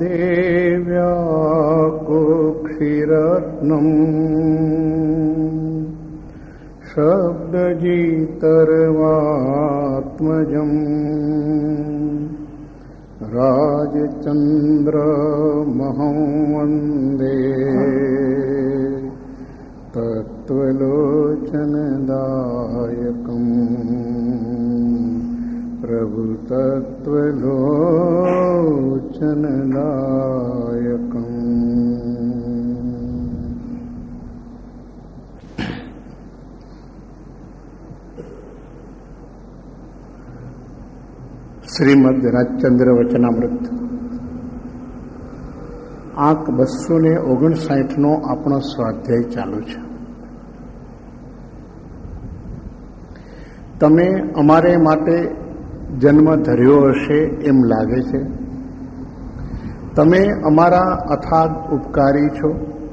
देव्याकुक्षिरत्नम् शब्दजितर्वात्मजम् राजचन्द्रमहं वन्दे तत्त्वलोचनदायकम् प्रभु तत्त्वलोचनदायकम्। શ્રીમદ રાજચંદ્ર વચનામૃત આંક 259 આપણો સ્વાધ્યાય ચાલુ છે. તમે અમારે માટે જન્મ ધર્યો હશે એમ લાગે છે. તમે અમારા અથાગ ઉપકારી છો.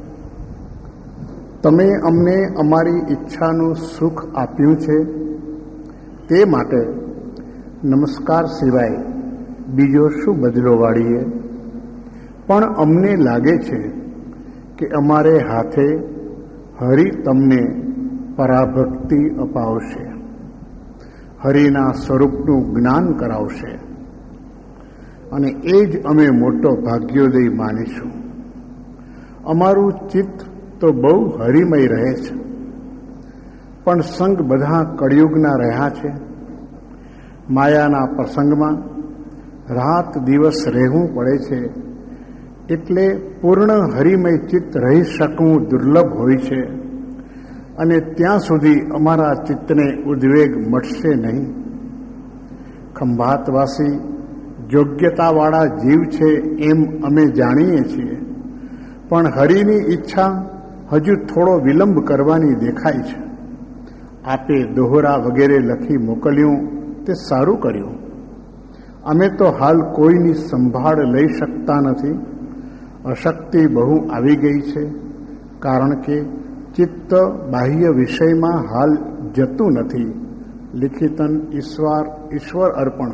તમે અમને અમારી ઈચ્છાનું સુખ આપ્યું છે. તે માટે નમસ્કાર સિવાય બીજો શું બદલો વાળીએ? પણ અમને લાગે છે કે અમારે હાથે હરિ તમને પરાભક્તિ અપાવશે, હરિના સ્વરૂપનું જ્ઞાન કરાવશે અને એ જ અમે મોટો ભાગ્યોદય માનીશું. અમારું ચિત્ત તો બહુ હરિમય રહે છે, પણ સંગ બધા કળિયુગના રહ્યા છે. માયાના પ્રસંગમાં રાત દિવસ રહેવું પડે છે, એટલે પૂર્ણ હરિમય ચિત્ત રહી શકવું દુર્લભ હોય છે અને ત્યાં સુધી અમારા ચિત્તને ઉદ્વેગ મળશે નહીં. ખંભાતવાસી યોગ્યતાવાળા જીવ છે એમ અમે જાણીએ છીએ, પણ હરિની ઈચ્છા હજુ થોડો વિલંબ કરવાની દેખાય છે. આપે દોહરા વગેરે લખી મોકલ્યું તે સારું કર્યું. અમે તો હાલ કોઈની સંભાળ લઈ શકતા નથી. અશક્તિ બહુ આવી ગઈ છે, કારણ કે ચિત્ત બાહ્ય વિષયમાં હાલ જતું નથી. લિખિતન ઈશ્વર અર્પણ.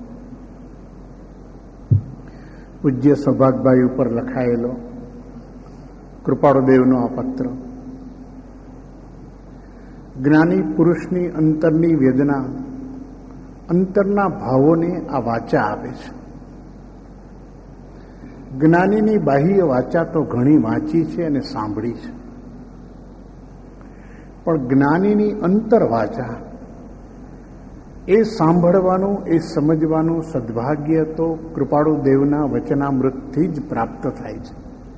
પૂજ્ય સૌભાગભાઈ ઉપર લખાયેલો કૃપાળુદેવનો આ પત્ર. જ્ઞાની પુરુષની અંતરની વેદના, અંતરના ભાવોને આ વાચા આપે છે. જ્ઞાનીની બાહ્ય વાચા તો ઘણી વાંચી છે અને સાંભળી છે, પણ જ્ઞાનીની અંતર વાચા, એ સાંભળવાનું, એ સમજવાનું સદભાગ્ય તો કૃપાળુ દેવના વચનામૃતથી જ પ્રાપ્ત થાય છે.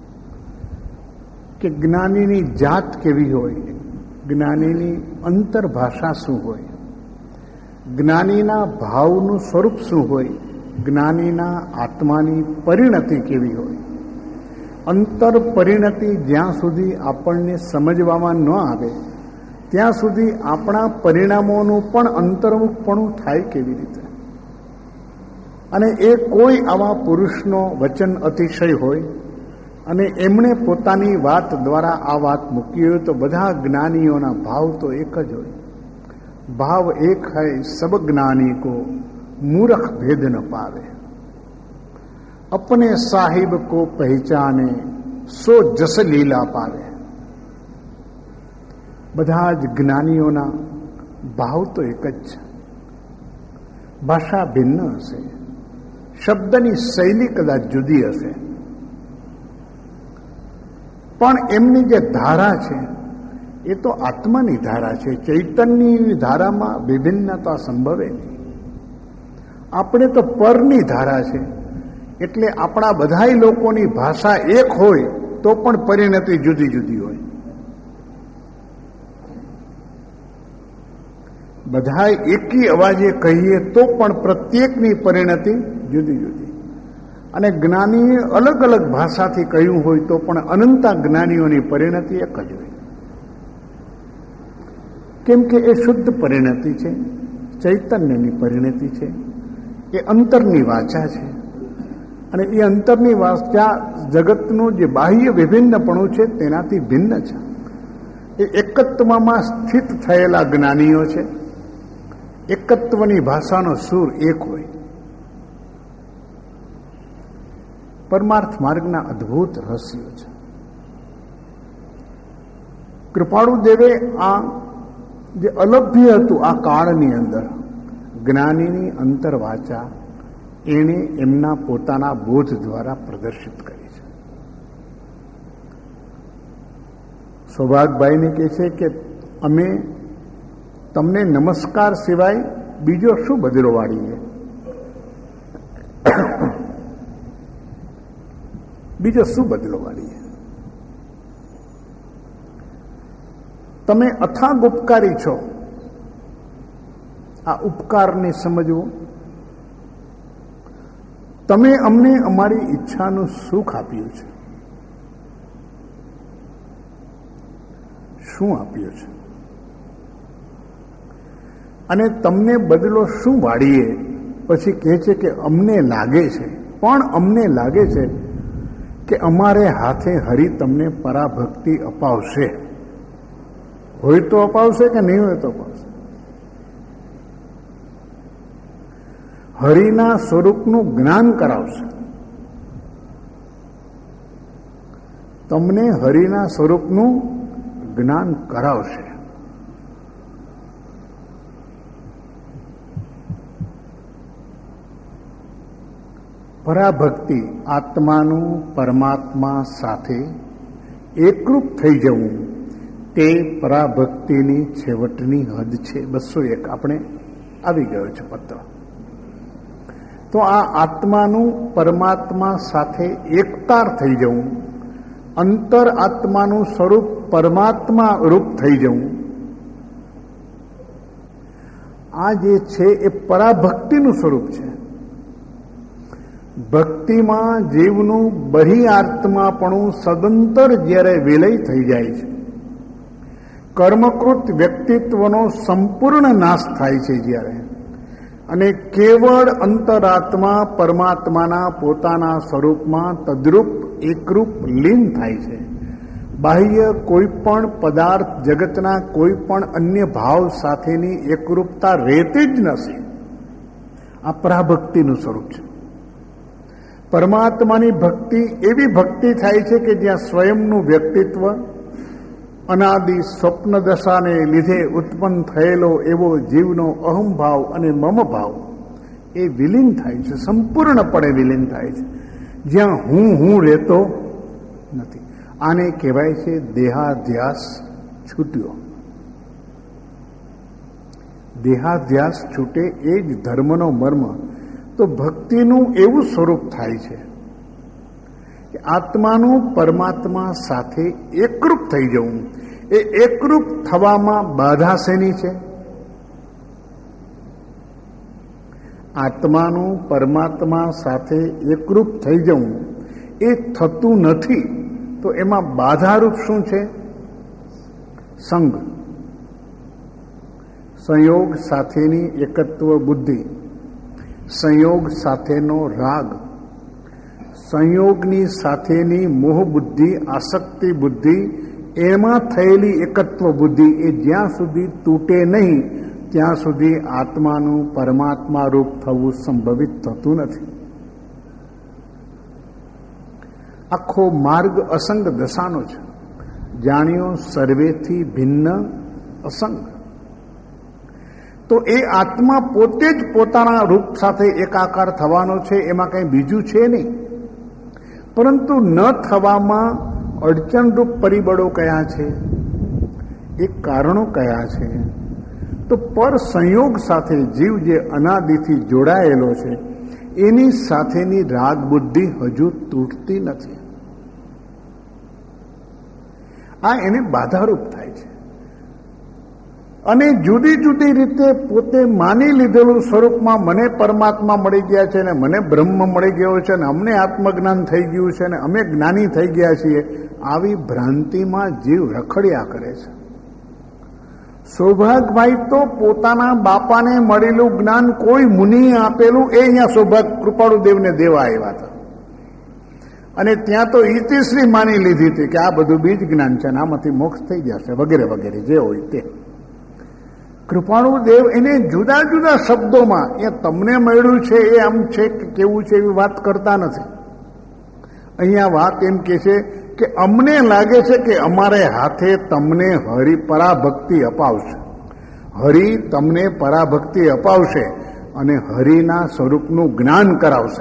કે જ્ઞાનીની જાત કેવી હોય, જ્ઞાનીની અંતર ભાષા શું હોય, જ્ઞાનીના ભાવનું સ્વરૂપ શું હોય, જ્ઞાનીના આત્માની પરિણતિ કેવી હોય. અંતર પરિણતિ જ્યાં સુધી આપણને સમજવામાં ન આવે ત્યાં સુધી આપણા પરિણામોનું પણ અંતર્મુખપણું થાય કેવી રીતે? અને એ કોઈ આવા પુરુષનો વચન અતિશય હોય અને એમણે પોતાની વાત દ્વારા આ વાત મૂકી હોય તો બધા જ્ઞાનીઓના ભાવ તો એક જ હોય. भाव एक है सब ज्ञानी को मूर्ख भेद न पावे, अपने साहिब को पहचाने सो जस लीला पावे. બધા જ જ્ઞાનીઓના ભાવ તો એક જ છે. ભાષા ભિન્ન હશે, શબ્દની શૈલી કદાચ જુદી હશે, પણ એમની જે ધારા છે એ તો આત્માની ધારા છે. ચૈતન્યની ધારામાં વિભિન્નતા સંભવે નહીં. આપણે તો પરની ધારા છે, એટલે આપણા બધાય લોકોની ભાષા એક હોય તો પણ પરિણતિ જુદી જુદી હોય. બધાય એકી અવાજે કહીએ તો પણ પ્રત્યેકની પરિણતિ જુદી જુદી. અને જ્ઞાનીએ અલગ અલગ ભાષાથી કહ્યું હોય તો પણ અનંતા જ્ઞાનીઓની પરિણતિ એક જ હોય. કેમ કે એ શુદ્ધ પરિણતિ છે, ચૈતન્યની પરિણતિ છે, એ અંતરની વાચા છે. અને એ અંતરની વાચા જગતનું જે બાહ્ય વિભિન્નપણું છે તેનાથી ભિન્ન છે. એ એકત્વમાં સ્થિત થયેલા જ્ઞાનીઓ છે. એકત્વની ભાષાનો સૂર એક હોય. પરમાર્થ માર્ગના અદ્ભુત રહસ્યો છે. કૃપાળુ દેવે આ જે અલભ્ય હતું આ કાળની અંદર, જ્ઞાનીની અંતરવાચા એણે એમના પોતાના બોધ દ્વારા પ્રદર્શિત કરી છે. સૌભાગભાઈને કહે છે કે અમે તમને નમસ્કાર સિવાય બીજો શું બદલો વાળીએ, બીજો શું બદલો વાળીએ? તમે અથાગ ઉપકારી છો. આ ઉપકારને સમજવું. તમે અમને અમારી ઈચ્છાનું સુખ આપ્યું છે. શું આપ્યું છે? અને તમને બદલો શું વાળીએ? પછી કહે છે કે અમને લાગે છે, પણ અમને લાગે છે કે અમારે હાથે હરિ તમને પરાભક્તિ અપાવશે. હોય તો અપાવશે કે નહીં હોય તો અપાવશે. હરિના સ્વરૂપનું જ્ઞાન કરાવશે. તમને હરિના સ્વરૂપનું જ્ઞાન કરાવશે. પરાભક્તિ આત્માનું પરમાત્મા સાથે એકરૂપ થઈ જવું તે પરાભક્તિની છેવટની હદ છે. 201 આપણે આવી ગયો છે પત્ર. તો આ આત્માનું પરમાત્મા સાથે એકતાર થઈ જવું, અંતર આત્માનું સ્વરૂપ પરમાત્મા રૂપ થઈ જવું, આ જે છે એ પરાભક્તિનું સ્વરૂપ છે. ભક્તિમાં જીવનું બહિઆત્માપણું સદંતર જ્યારે વિલય થઈ જાય છે, કર્મકૃત વ્યક્તિત્વનો સંપૂર્ણ નાશ થાય છે જ્યારે, અને કેવળ અંતરાત્મા પરમાત્માના પોતાના સ્વરૂપમાં તદ્રૂપ એકરૂપ લીન થાય છે. બાહ્ય કોઈ પણ પદાર્થ જગતના કોઈ પણ અન્ય ભાવ સાથેની એકરૂપતા રહેતી જ નથી. આ પરાભક્તિનું સ્વરૂપ છે. પરમાત્માની ભક્તિ એવી ભક્તિ થાય છે કે જ્યાં સ્વયંનું વ્યક્તિત્વ અનાદિ સ્વપ્ન દશાને લીધે ઉત્પન્ન થયેલો એવો જીવનો અહમભાવ અને મમ ભાવ એ વિલીન થાય છે, સંપૂર્ણપણે વિલીન થાય છે, જ્યાં હું રહેતો નથી. આને કહેવાય છે દેહાધ્યાસ છૂટ્યો. દેહાધ્યાસ છૂટે એ જ ધર્મનો મર્મ. તો ભક્તિનું એવું સ્વરૂપ થાય છે કે આત્માનું પરમાત્મા સાથે એકરૂપ થઈ જવું. એ એકરૂપ થવામાં બાધા શેની છે? આત્માનું પરમાત્મા સાથે એકરૂપ થઈ જવું એ થતું નથી. તો એમાં બાધારૂપ શું છે? સંગ, સંયોગ સાથેની એકત્વ બુદ્ધિ, સંયોગ સાથેનો રાગ, સંયોગની સાથેની મોહ બુદ્ધિ, આસક્તિ બુદ્ધિ, એમાં થયેલી એકત્વ બુદ્ધિ એ જ્યાં સુધી તૂટે નહીં ત્યાં સુધી આત્માનું પરમાત્મા રૂપ થવું સંભવિત થતું નથી. આખો માર્ગ અસંગ દશાનો છે. જાણ્યો સર્વેથી ભિન્ન અસંગ. તો એ આત્મા પોતે જ પોતાના રૂપ સાથે એકાકાર થવાનો છે, એમાં કંઈ બીજું છે નહીં. પરંતુ ન થવામાં અડચણરૂપ પરિબળો કયા છે, એ કારણો કયા છે? તો પર સંયોગ સાથે જીવ જે અનાદિથી જોડાયેલો છે એની સાથેની રાગ બુદ્ધિ હજુ તૂટતી નથી. આ એને બાધારૂપ થાય છે. અને જુદી જુદી રીતે પોતે માની લીધેલું સ્વરૂપમાં મને પરમાત્મા મળી ગયા છે, ને મને બ્રહ્મ મળી ગયો છે, ને અમને આત્મજ્ઞાન થઈ ગયું છે, ને અમે જ્ઞાની થઈ ગયા છીએ, આવી ભ્રાંતિમાં જીવ રખડ્યા કરે છે. સૌભાગભાઈ તો પોતાના બાપાને મળેલું જ્ઞાન કોઈ મુનિએ આપેલું એ અહીંયા સૌભાગ કૃપાળુ દેવને દેવા આવ્યા હતા. અને ત્યાં તો ઇતિશ્રી માની લીધી હતી કે આ બધું બીજ જ્ઞાન છે, ને આમાંથી મોક્ષ થઈ જશે વગેરે વગેરે જે હોય તે. કૃપાળુ દેવ એને જુદા જુદા શબ્દોમાં એ તમને મળ્યું છે એ આમ છે કે કેવું છે એવી વાત કરતા નથી. અહીંયા વાત એમ કે છે કે અમને લાગે છે કે અમારે હાથે તમને હરિ પરાભક્તિ અપાવશે. હરિ તમને પરાભક્તિ અપાવશે અને હરિના સ્વરૂપનું જ્ઞાન કરાવશે.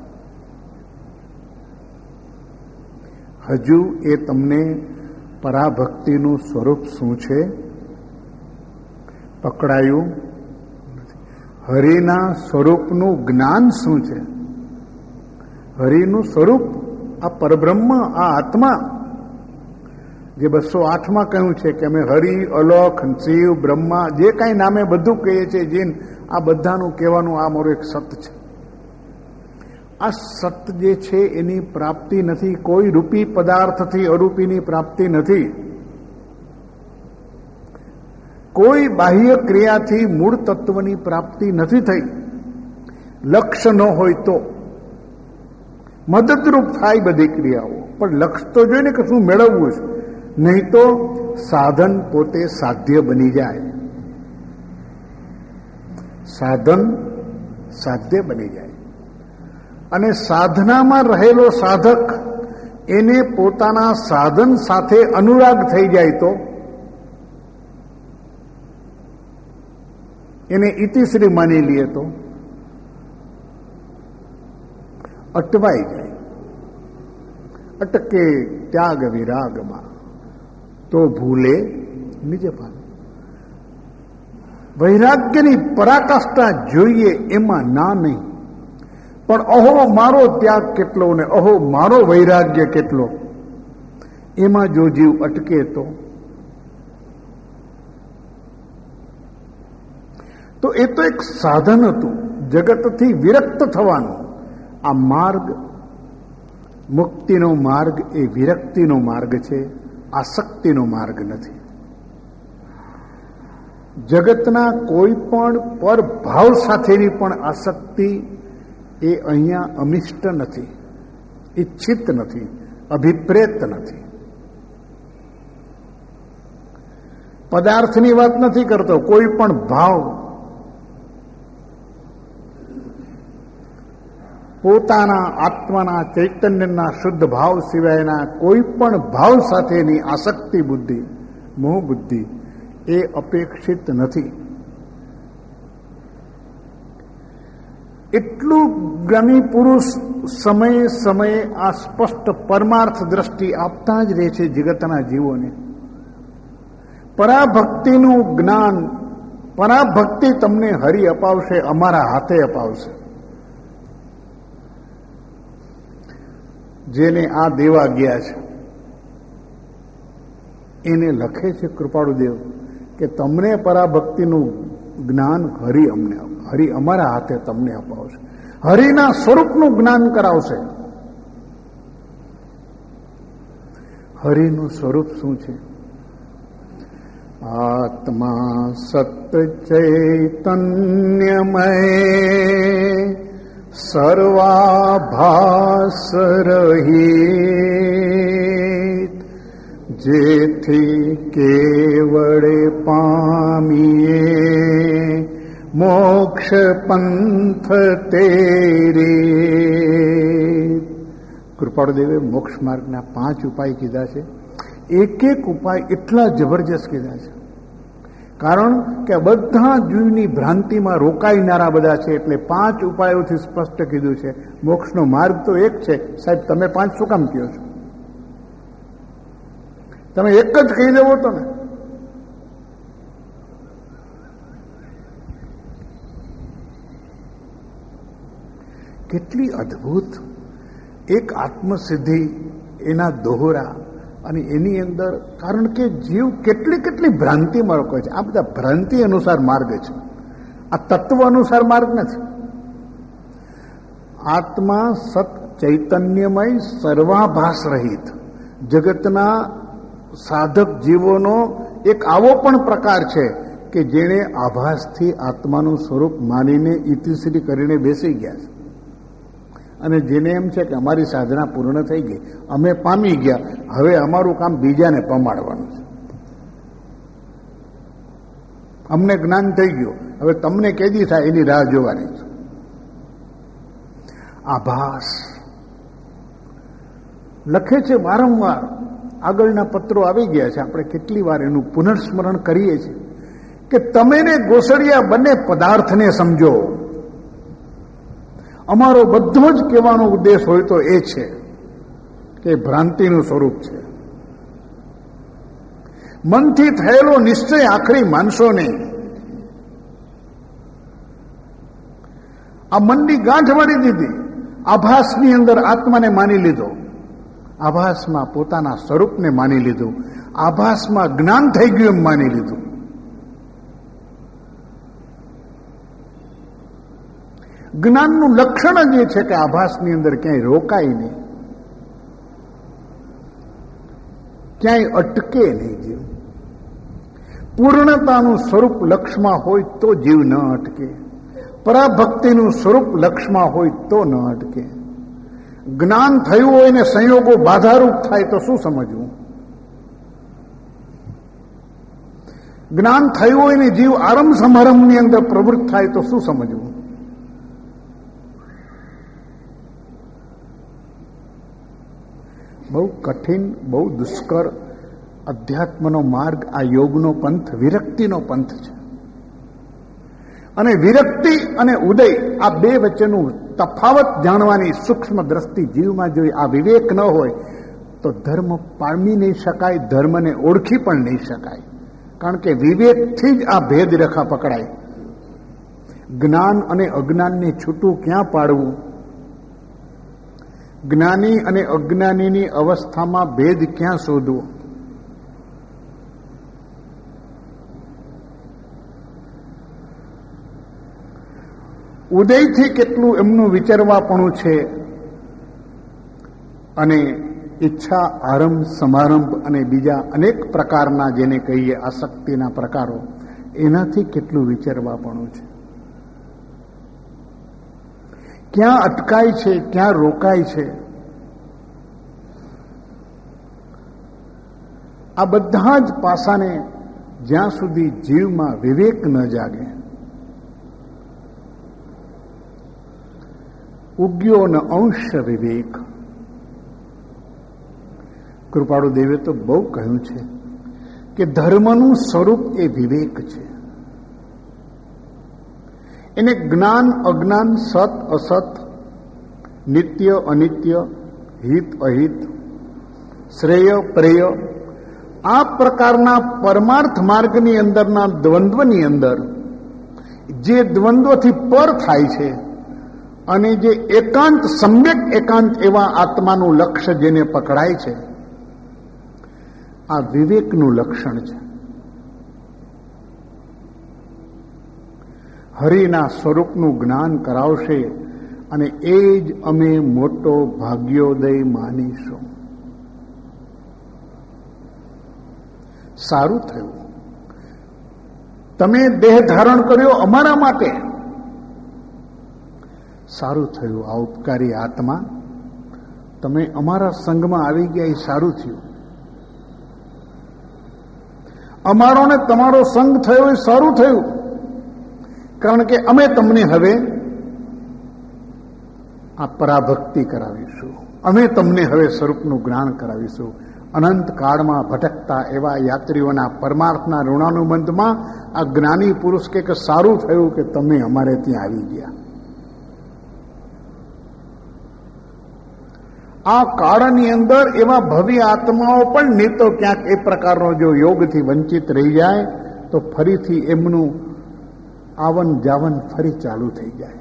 હજુ એ તમને પરાભક્તિનું સ્વરૂપ શું છે પકડાયું. હરિના સ્વરૂપનું જ્ઞાન શું છે? હરિનું સ્વરૂપ આ પરબ્રહ્મ, આ આત્મા, જે 208માં કહ્યું છે કે અમે હરિ, અલોક, શિવ, બ્રહ્મા, જે કાંઈ નામે બધું કહીએ છીએ, જીન, આ બધાનું કહેવાનું આ મારું એક સત છે. આ સત જે છે એની પ્રાપ્તિ નથી, કોઈ રૂપી પદાર્થથી અરૂપીની પ્રાપ્તિ નથી, કોઈ બાહ્ય ક્રિયાથી મૂળ તત્વની પ્રાપ્તિ નથી થઈ. લક્ષ્ય ન હોય તો મદદરૂપ થાય બધી ક્રિયાઓ, પણ લક્ષ્ય તો જોઈને કે શું મેળવવું છે, નહીં તો સાધન પોતે સાધ્ય બની જાય. સાધન સાધ્ય બની જાય અને સાધનામાં રહેલો સાધક એને પોતાના સાધન સાથે અનુરાગ થઈ જાય તો એને ઇતિશ્રી માની લઈએ તો અટવાઈ જાય. અટકે ત્યાગ વિરાગમાં તો ભૂલે નિજ પામે. વૈરાગ્યની પરાકાષ્ઠા જોઈએ એમાં ના નહીં, પણ અહો મારો ત્યાગ કેટલો ને અહો મારો વૈરાગ્ય કેટલો, એમાં જો જીવ અટકે તો એ તો એક સાધન હતું જગતથી વિરક્ત થવાનું. આ માર્ગ, મુક્તિનો માર્ગ એ વિરક્તિનો માર્ગ છે, આસક્તિનો માર્ગ નથી. જગતના કોઈ પણ પર ભાવ સાથેની પણ આસક્તિ એ અહીંયા અમિષ્ટ નથી, ઈચ્છિત નથી, અભિપ્રેત નથી. પદાર્થની વાત નથી કરતો, કોઈ પણ ભાવ, પોતાના આત્માના ચૈતન્યના શુદ્ધ ભાવ સિવાયના કોઈ પણ ભાવ સાથેની આસક્તિ બુદ્ધિ, મોહ બુદ્ધિ એ અપેક્ષિત નથી. એટલું જ્ઞાની પુરુષ સમયે સમયે આ સ્પષ્ટ પરમાર્થ દ્રષ્ટિ આપતા જ રહે છે જગતના જીવોને. પરાભક્તિનું જ્ઞાન, પરાભક્તિ તમને હરિ અપાવશે, અમારા હાથે અપાવશે. જેને આ દેવા ગયા છે એને લખે છે કૃપાળુદેવ કે તમને પરાભક્તિનું જ્ઞાન હરિ અમારા હાથે તમને અપાવશે, હરિના સ્વરૂપનું જ્ઞાન કરાવશે. હરિનું સ્વરૂપ શું છે? આત્મા સત ચૈતન્યમય સર્વાભાસ રહિત, જેથી કેવળે પામીએ મોક્ષ પંથ તેરે. કૃપાળુદેવે મોક્ષ માર્ગના 5 ઉપાય કીધા છે. એક એક ઉપાય એટલા જબરજસ્ત કીધા છે, કારણ કે બધા જીવની ભ્રાંતિમાં રોકાઈનારા બધા છે, એટલે 5 ઉપાયોથી સ્પષ્ટ કીધું છે. મોક્ષનો માર્ગ તો એક છે. સાહેબ તમે 5 શું કામ કહો છો? તમે એક જ કહી દેવો તો ને. કેટલી અદ્ભુત એક આત્મસિદ્ધિ, એના દોહરા, અને એની અંદર, કારણ કે જીવ કેટલી ભ્રાંતિમાં રોકાય છે. આ બધા ભ્રાંતિ અનુસાર માર્ગ છે, આ તત્વ અનુસાર માર્ગ નથી. આત્મા સત ચૈતન્યમય સર્વાભાસ રહિત, જગતના સાધક જીવોનો એક આવો પણ પ્રકાર છે કે જેણે આભાસથી આત્માનું સ્વરૂપ માનીને ઇતિશ્રી કરીને બેસી ગયા છે, અને જેને એમ છે કે અમારી સાધના પૂર્ણ થઈ ગઈ, અમે પામી ગયા, હવે અમારું કામ બીજાને પમાડવાનું છે. અમને જ્ઞાન થઈ ગયું, હવે તમને કેદી થાય એની રાહ જોવાની છે. આભાસ, લખે છે વારંવાર, આગળના પત્રો આવી ગયા છે, આપણે કેટલી વાર એનું પુનર્સ્મરણ કરીએ છીએ કે તમે ને ગોસડિયા બંને પદાર્થને સમજો. અમારો બધો જ કહેવાનો ઉદ્દેશ હોય તો એ છે કે ભ્રાંતિનું સ્વરૂપ છે. મનથી થયેલો નિશ્ચય આખરી માનશો નહીં. આ મનની ગાંઠ વાળી દીધી, આભાસની અંદર આત્માને માની લીધો, આભાસમાં પોતાના સ્વરૂપને માની લીધું, આભાસમાં જ્ઞાન થઈ ગયું એમ માની લીધું. જ્ઞાનનું લક્ષણ જ એ છે કે આભાસની અંદર ક્યાંય રોકાય નહીં, ક્યાંય અટકે નહીં જીવ. પૂર્ણતાનું સ્વરૂપ લક્ષમાં હોય તો જીવ ન અટકે, પરાભક્તિનું સ્વરૂપ લક્ષમાં હોય તો ન અટકે. જ્ઞાન થયું હોય ને સંયોગો બાધારૂપ થાય તો શું સમજવું? જ્ઞાન થયું હોય ને જીવ આરંભ સમારંભની અંદર પ્રવૃત્ત થાય તો શું સમજવું? બહુ કઠિન, બહુ દુષ્કર અધ્યાત્મનો માર્ગ આ યોગનો પંથ, વિરક્તિનો પંથ છે. અને વિરક્તિ અને ઉદય આ બે વચ્ચેનું તફાવત જાણવાની સૂક્ષ્મ દ્રષ્ટિ જીવમાં જોઈ આ વિવેક ન હોય તો ધર્મ પામી નહીં શકાય, ધર્મને ઓળખી પણ નહીં શકાય. કારણ કે વિવેકથી જ આ ભેદ રેખા પકડાય. જ્ઞાન અને અજ્ઞાનને છૂટું ક્યાં પાડવું? જ્ઞાની અને અજ્ઞાનીની અવસ્થામાં ભેદ ક્યાં શોધવો? ઉદયથી કેટલું એમનું વિચારવાપણું છે અને ઈચ્છા, આરંભ, સમારંભ અને બીજા અનેક પ્રકારના જેને કહીએ આસક્તિના પ્રકારો, એનાથી કેટલું વિચારવાપણું છે. ક્યાં અટકાય છે, ક્યાં રોકાય છે? આ બધા જ પાસાને જ્યાં સુધી જીવમાં વિવેક ન જાગે, ઉગ્યો ન અંશ વિવેક. કૃપાળુ દેવે તો બહુ કહ્યું છે કે ધર્મનું સ્વરૂપ એ વિવેક છે. એને જ્ઞાન, અજ્ઞાન, સત, અસત, નિત્ય, અનિત્ય, હિત, અહિત, શ્રેય, પ્રેય, આ પ્રકારના પરમાર્થ માર્ગની અંદરના દ્વંદ્વની અંદર જે દ્વંદ્વથી પર થાય છે અને જે એકાંત, સમ્યક એકાંત એવા આત્માનું લક્ષ્ય જેને પકડાય છે, આ વિવેકનું લક્ષણ છે. હરિના સ્વરૂપનું જ્ઞાન કરાવશે અને એ જ અમે મોટો ભાગ્યોદય માનીશું. સારું થયું તમે દેહ ધારણ કર્યો અમારા માટે. સારું થયું આ ઉપકારી આત્મા, તમે અમારા સંઘમાં આવી ગયા, એ સારું થયું. અમારો ને તમારો સંગ થયો એ સારું થયું, કારણ કે અમે તમને હવે આ પરાભક્તિ કરાવીશું, અમે તમને હવે સ્વરૂપનું જ્ઞાન કરાવીશું. અનંત કાળમાં ભટકતા એવા યાત્રીઓના પરમાર્થના ઋણાનુબંધમાં આ જ્ઞાની પુરુષ કે સારું થયું કે તમે અમારે ત્યાં આવી ગયા. આ કાળની અંદર એવા ભવ્ય આત્માઓ પણ નહીં તો ક્યાંક એ પ્રકારનો જો યોગથી વંચિત રહી જાય તો ફરીથી એમનું આવન જાવન ફરી ચાલુ થઈ જાય.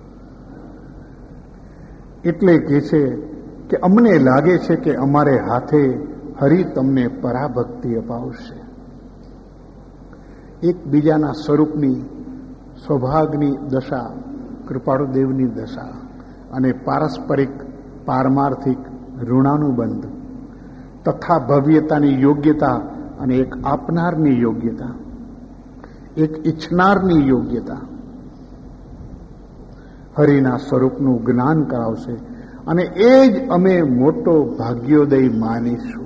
એટલે કે છે કે અમને લાગે છે કે અમારે હાથે હરિ તમને પરાભક્તિ અપાવશે. એકબીજાના સ્વરૂપની સૌભાગ્યની દશા, કૃપાળુદેવની દશા અને પારસ્પરિક પારમાર્થિક ઋણાનુબંધ તથા ભવ્યતાની યોગ્યતા અને એક આપનારની યોગ્યતા, એક ઈચ્છનારની યોગ્યતા હરિના સ્વરૂપનું જ્ઞાન કરાવશે અને એ જ અમે મોટો ભાગ્યોદય માનીશું.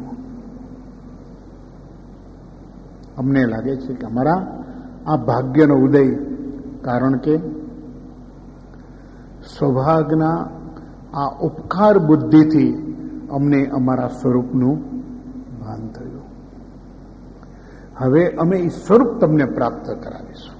અમને લાગે છે કે અમારા આ ભાગ્યનો ઉદય, કારણ કે સૌભાગ્યના આ ઉપકાર બુદ્ધિથી અમને અમારા સ્વરૂપનું ભાન થયું. હવે અમે એ સ્વરૂપ તમને પ્રાપ્ત કરાવીશું.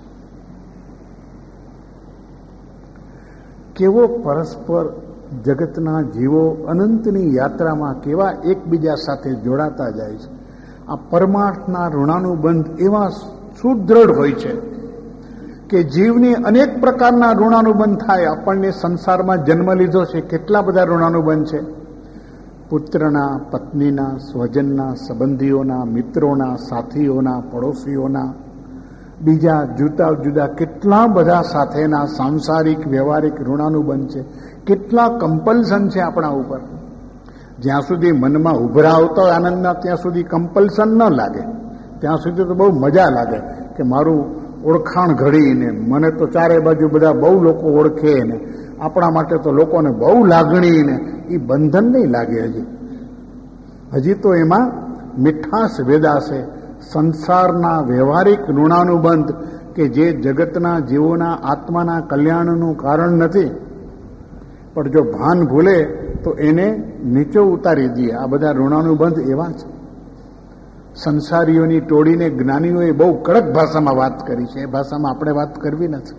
કેવો પરસ્પર જગતના જીવો અનંતની યાત્રામાં કેવા એકબીજા સાથે જોડાતા જાય છે. આ પરમાર્થના ઋણાનુબંધ એવા સુદૃઢ હોય છે કે જીવને અનેક પ્રકારના ઋણાનુબંધ થાય. આપણને સંસારમાં જન્મ લીધો છે, કેટલા બધા ઋણાનુબંધ છે. પુત્રના, પત્નીના, સ્વજનના, સંબંધીઓના, મિત્રોના, સાથીઓના, પડોશીઓના, બીજા જુદા જુદા કેટલા બધા સાથેના સાંસારિક વ્યવહારિક ઋણાનુબંધ છે. કેટલા કમ્પલ્શન છે આપણા ઉપર. જ્યાં સુધી મનમાં ઉભરા આવતો હોય આનંદના, ત્યાં સુધી કમ્પલ્શન ન લાગે. ત્યાં સુધી તો બહુ મજા લાગે કે મારું ઓળખાણ ઘડીને મને તો ચારે બાજુ બધા બહુ લોકો ઓળખે ને આપણા માટે તો લોકોને બહુ લાગણી ને એ બંધન નહીં લાગે. હજી તો એમાં મીઠાશ વેદાશે. સંસારના વ્યવહારિક ઋણાનુબંધ કે જે જગતના જીવોના આત્માના કલ્યાણનું કારણ નથી, પણ જો ભાન ભૂલે તો એને નીચો ઉતારી દે. આ બધા ઋણાનુબંધ એવા છે. સંસારીઓની ટોળીને જ્ઞાનીઓએ બહુ કડક ભાષામાં વાત કરી છે. એ ભાષામાં આપણે વાત કરવી નથી.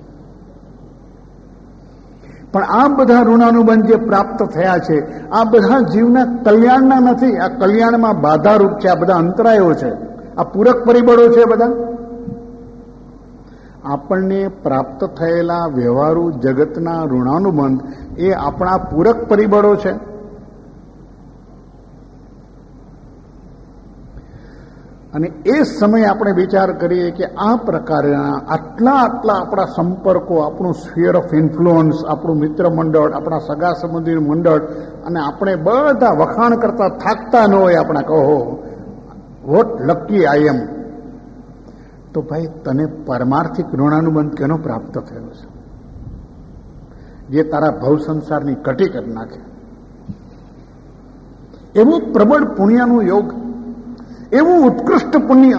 પણ આ બધા ઋણાનુબંધ જે પ્રાપ્ત થયા છે આ બધા જીવના કલ્યાણના નથી. આ કલ્યાણમાં બાધારૂપ છે. આ બધા અંતરાયો છે. આ પૂરક પરિબળો છે. બધા આપણને પ્રાપ્ત થયેલા વ્યવહારુ જગતના ઋણાનુબંધ એ આપણા પૂરક પરિબળો છે. અને એ સમયે આપણે વિચાર કરીએ કે આ પ્રકારના આટલા આપણા સંપર્કો, આપણું સ્ફિયર ઓફ ઇન્ફ્લુઅન્સ, આપણું મિત્ર મંડળ, આપણા સગા સંબંધી મંડળ, અને આપણે બધા વખાણ કરતા થાકતા ન હોય આપણા કહો વોટ લકી આઈ એમ, તો ભાઈ તને પરમાર્થિક ઋણાનુબંધ કેનો પ્રાપ્ત થયો છે જે તારા ભવ સંસારની કટી કરી નાખે. એવું પ્રબળ પુણ્યનું યોગ, એવું ઉત્કૃષ્ટ પુણ્ય,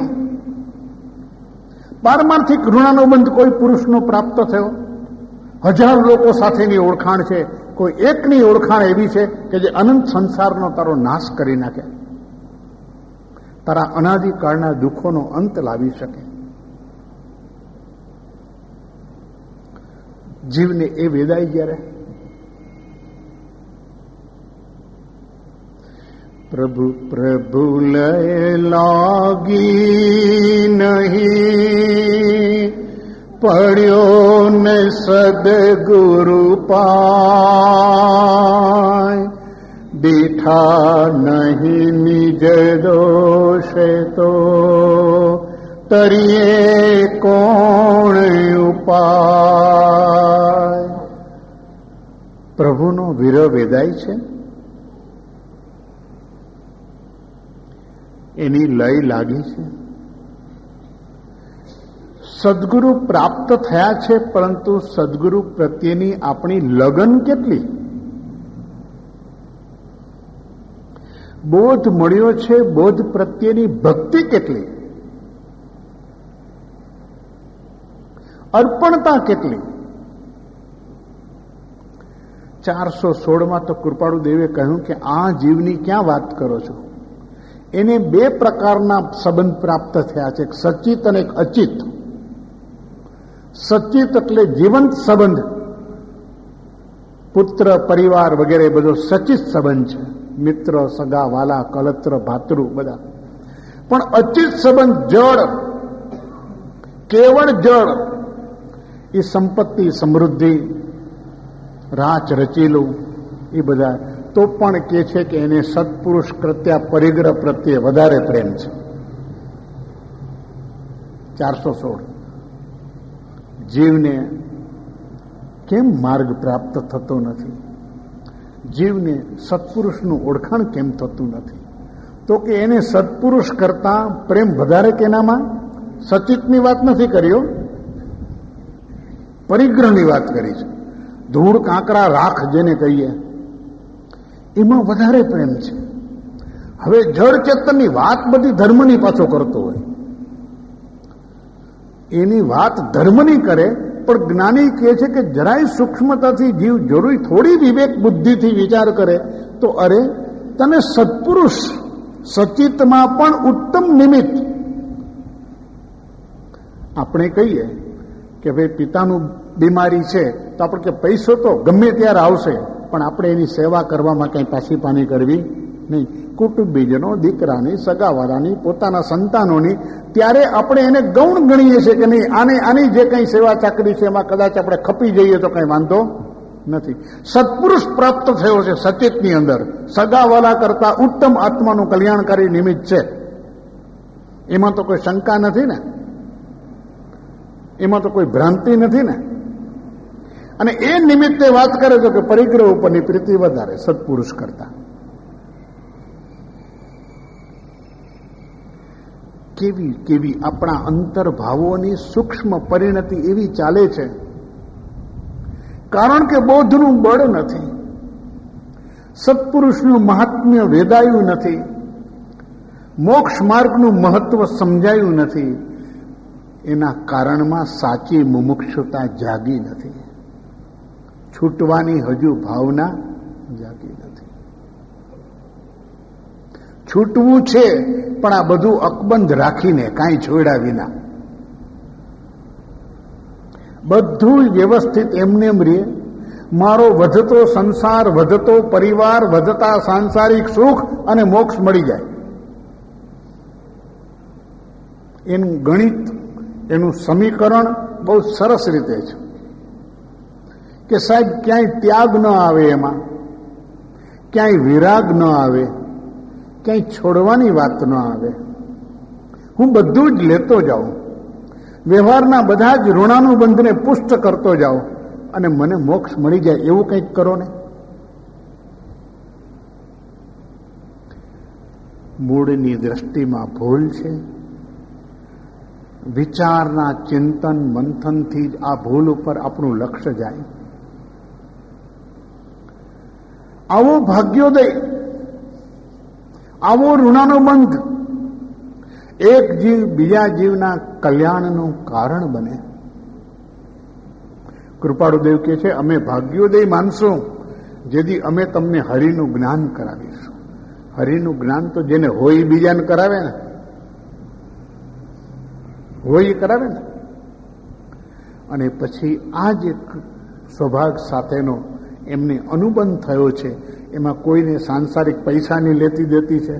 પારમાર્થિક ઋણાનુબંધ કોઈ પુરુષનો પ્રાપ્ત થયો. 1000 લોકો સાથેની ઓળખાણ છે, કોઈ એકની ઓળખાણ એવી છે કે જે અનંત સંસારનો તારો નાશ કરી નાખે, તારા અનાદિકાળના દુઃખોનો અંત લાવી શકે. જીવને એ વેદાય જ્યારે પ્રભુ પ્રભુ લય લાગી નહીં, પડ્યો ને સદગુરુ પાય, બેઠા નહીં નિજ દોષે તો તરીએ કોણ ઉપાય. પ્રભુનો વિરહ વેદાય છે, એની લય લાગી છે. સદગુરુ પ્રાપ્ત થયા છે, પરંતુ સદગુરુ પ્રત્યેની આપણી લગન કેટલી? બોધ મળ્યો છે, બોધ પ્રત્યેની ભક્તિ કેટલી? અર્પણતા કેટલી? 416 તો કૃપાળુ દેવે કહ્યું કે આ જીવની ક્યાં વાત કરો છો? એને 2 પ્રકારના સંબંધ પ્રાપ્ત થયા છે, એક સચિત અને એક અચિત. સચિત એટલે જીવંત સંબંધ, પુત્ર પરિવાર વગેરે બધો સચિત સંબંધ છે, મિત્ર સગા વાલા કલત્ર ભાતૃ બધા. પણ અચિત સંબંધ જળ, કેવળ જળ, એ સંપત્તિ સમૃદ્ધિ રાચ રચેલું એ બધા, તો પણ કે છે કે એને સત્પુરુષ પ્રત્યે પરિગ્રહ પ્રત્યે વધારે પ્રેમ છે. 416 જીવને કેમ માર્ગ પ્રાપ્ત થતો નથી? જીવને સત્પુરુષનું ઓળખાણ કેમ થતું નથી? તો કે એને સત્પુરુષ કરતા પ્રેમ વધારે કેનામાં? સચિતની વાત નથી કર્યો, પરિગ્રહની વાત કરી છે. ધૂળ કાંકરા રાખ જેને કહીએ એમાં વધારે પ્રેમ છે. હવે જળ ચેતનની વાત બધી ધર્મની પાછો કરતો હોય, એની વાત ધર્મની કરે, પણ જ્ઞાની કહે છે કે જરાય સૂક્ષ્મતાથી જીવ જરૂરી થોડી વિવેક બુદ્ધિથી વિચાર કરે તો અરે તને સત્પુરુષ સચિતમાં પણ ઉત્તમ નિમિત્ત. આપણે કહીએ કે ભાઈ પિતાનું બીમારી છે તો આપણે કે પૈસો તો ગમે ત્યારે આવશે, પણ આપણે એની સેવા કરવામાં કંઈ પાછી પાની કરવી નહીં. કુટુંબીજનો, દીકરાની, સગાવાળાની, પોતાના સંતાનોની, ત્યારે આપણે એને ગૌણ ગણીએ છીએ કે નહીં, આની જે કંઈ સેવા ચાકરી છે એમાં કદાચ આપણે ખપી જઈએ તો કંઈ વાંધો નથી. સત્પુરુષ પ્રાપ્ત થયો છે સચેતની અંદર, સગાવાલા કરતા ઉત્તમ આત્માનું કલ્યાણકારી નિમિત્ત છે. એમાં તો કોઈ શંકા નથી ને, એમાં તો કોઈ ભ્રાંતિ નથી ને. અને એ નિમિત્તે વાત કરે છે કે પરિગ્રહ ઉપરની પ્રીતિ વધારે સત્પુરુષ કરતા. કેવી કેવી આપણા અંતર્ભાવોની સૂક્ષ્મ પરિણતિ એવી ચાલે છે, કારણ કે બોધનું બળ નથી, સત્પુરુષનું મહાત્મ્ય વેદાયું નથી, મોક્ષ માર્ગનું મહત્વ સમજાયું નથી. એના કારણમાં સાચી મુમુક્ષુતા જાગી નથી, છૂટવાની હજુ ભાવના જાગી નથી. છૂટવું છે પણ આ બધું અકબંધ રાખીને, કાંઈ છોડ્યા વિના, બધું વ્યવસ્થિત એમને એમ રહે. મારો વધતો સંસાર, વધતો પરિવાર, વધતા સાંસારિક સુખ અને મોક્ષ મળી જાય. એનું ગણિત, એનું સમીકરણ બહુ સરસ રીતે છે કે સાહેબ ક્યાંય ત્યાગ ન આવે, એમાં ક્યાંય વિરાગ ન આવે, ક્યાંય છોડવાની વાત ન આવે. હું બધું જ લેતો જાઉં, વ્યવહારના બધા જ ઋણાનુબંધને પુષ્ટ કરતો જાઉં અને મને મોક્ષ મળી જાય, એવું કંઈક કરો ને. મૂળની દ્રષ્ટિમાં ભૂલ છે. વિચારના ચિંતન મંથનથી જ આ ભૂલ ઉપર આપણું લક્ષ્ય જાય. આવો ભાગ્યોદય, આવો ઋણાનુબંધ એક જીવ બીજા જીવના કલ્યાણનું કારણ બને. કૃપાળુદેવ કહે છે, અમે ભાગ્યોદય માનશું જેથી અમે તમને હરિનું જ્ઞાન કરાવીશું. હરિનું જ્ઞાન તો જેને હોય બીજાને કરાવે ને, હોય કરાવે ને. અને પછી આ જ એક સૌભાગ્ય સાથેનો એમને અનુબંધ થયો છે, એમાં કોઈને સાંસારિક પૈસાની લેતી દેતી છે,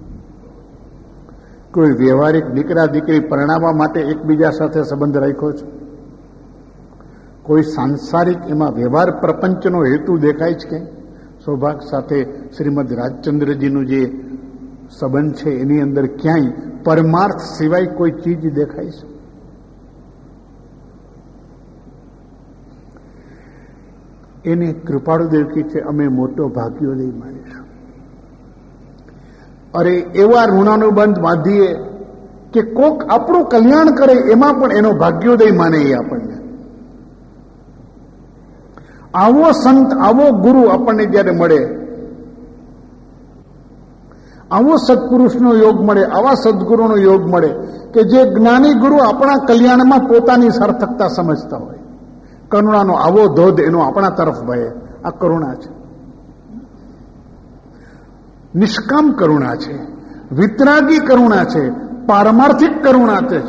કોઈ વ્યવહારિક દીકરા દીકરી પરણાવવા માટે એકબીજા સાથે સંબંધ રાખ્યો છે, કોઈ સાંસારિક એમાં વ્યવહાર પ્રપંચનો હેતુ દેખાય છે. કે સૌભાગ્ય સાથે શ્રીમદ રાજચંદ્રજીનું જે સંબંધ છે એની અંદર ક્યાંય પરમાર્થ સિવાય કોઈ ચીજ દેખાય છે? એને કૃપાળુદેવ કહે છે, અમે મોટો ભાગ્યોદય માનીશું. અરે એવા ઋણાનુબંધ બાંધીએ કે કોક આપણું કલ્યાણ કરે, એમાં પણ એનો ભાગ્યોદય માને એ આપણને. આવો સંત, આવો ગુરુ આપણને જ્યારે મળે, આવો સત્પુરુષનો યોગ મળે, આવા સદગુરુનો યોગ મળે કે જે જ્ઞાની ગુરુ આપણા કલ્યાણમાં પોતાની સાર્થકતા સમજતા હોય. કરુણાનો આવો ધોધ એનો આપણા તરફ વહે. આ કરુણા છે, નિષ્કામ કરુણા છે, વિતરાગી કરુણા છે, પારમાર્થિક કરુણા છે.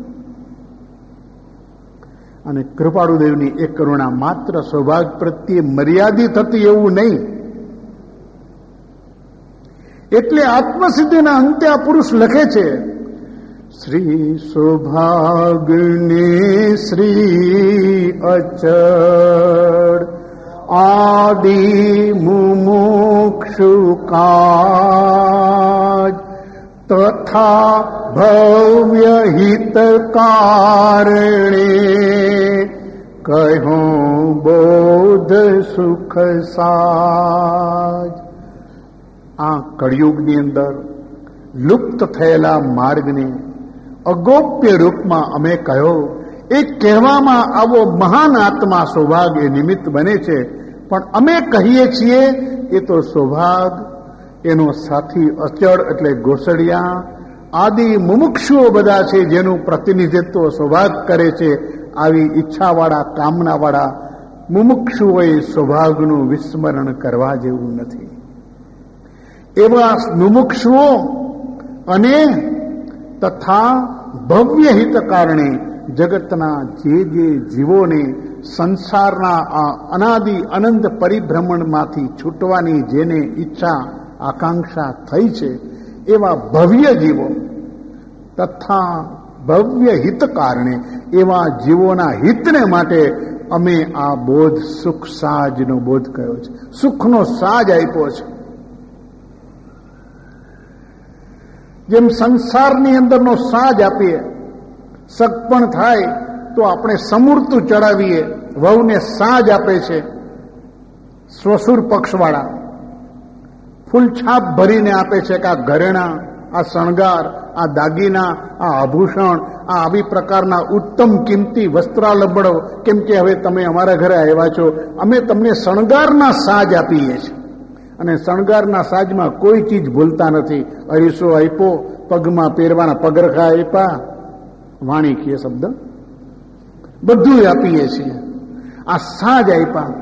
અને કૃપાળુદેવની એ કરુણા માત્ર સૌભાગ્ય પ્રત્યે મર્યાદિત હતી એવું નહીં. એટલે આત્મસિદ્ધિના અંતે આ પુરુષ લખે છે, શ્રી સૌભાગ્યને શ્રી અચળ આદિ મુમુક્ષુ કાજ તથા ભવ્ય હિત કારણે કહો બોધ સુખ સાજ. આ કળિયુગની અંદર લુપ્ત થયેલા માર્ગને અગોપ્ય રૂપમાં અમે કહ્યો. એ કહેવામાં આવો મહાન આત્મા સૌભાગ્ય નિમિત્ત બને છે, પણ અમે કહીએ છીએ એ તો સૌભાગ્ય, એનો સાથી અચળ એટલે ગોસડિયા આદિ મુમુક્ષુઓ બધા છે, જેનું પ્રતિનિધિત્વ સૌભાગ્ય કરે છે. આવી ઈચ્છાવાળા, કામનાવાળા મુમુક્ષુઓએ સૌભાગ્યનું વિસ્મરણ કરવા જેવું નથી. એવા મુમુક્ષુઓ અને તથા ભવ્ય હિત કારણે જગતના જે જીવોને સંસારના આ અનાદિ અનંત પરિભ્રમણમાંથી છૂટવાની જેને ઈચ્છા આકાંક્ષા થઈ છે એવા ભવ્ય જીવો તથા ભવ્ય હિત કારણે એવા જીવોના હિતને માટે અમે આ બોધ સુખ સાજનો બોધ કર્યો છે. સુખનો સાજ આપ્યો છે. જેમ સંસારની અંદરનો સાજ આપીએ, સગપણ થાય તો આપણે સમૂર્તું ચડાવીએ, વહુને સાજ આપે છે સ્વસુર પક્ષવાળા, ફૂલછાપ ભરીને આપે છે કે આ ઘરેણા, આ શણગાર, આ દાગીના, આ આભૂષણ, આ આવી પ્રકારના ઉત્તમ કિંમતી વસ્ત્રાલંબડો, કેમ કે હવે તમે અમારા ઘરે આવ્યા છો, અમે તમને શણગારના સાજ આપીએ છીએ. અને શણગારના સાજમાં કોઈ ચીજ ભૂલતા નથી. અરીસો આપ્યો, પગમાં પહેરવાના પગરખા આપ્યા, વાણીકીય શબ્દ બધું આપીએ છીએ. આ સાજ આપ્યા.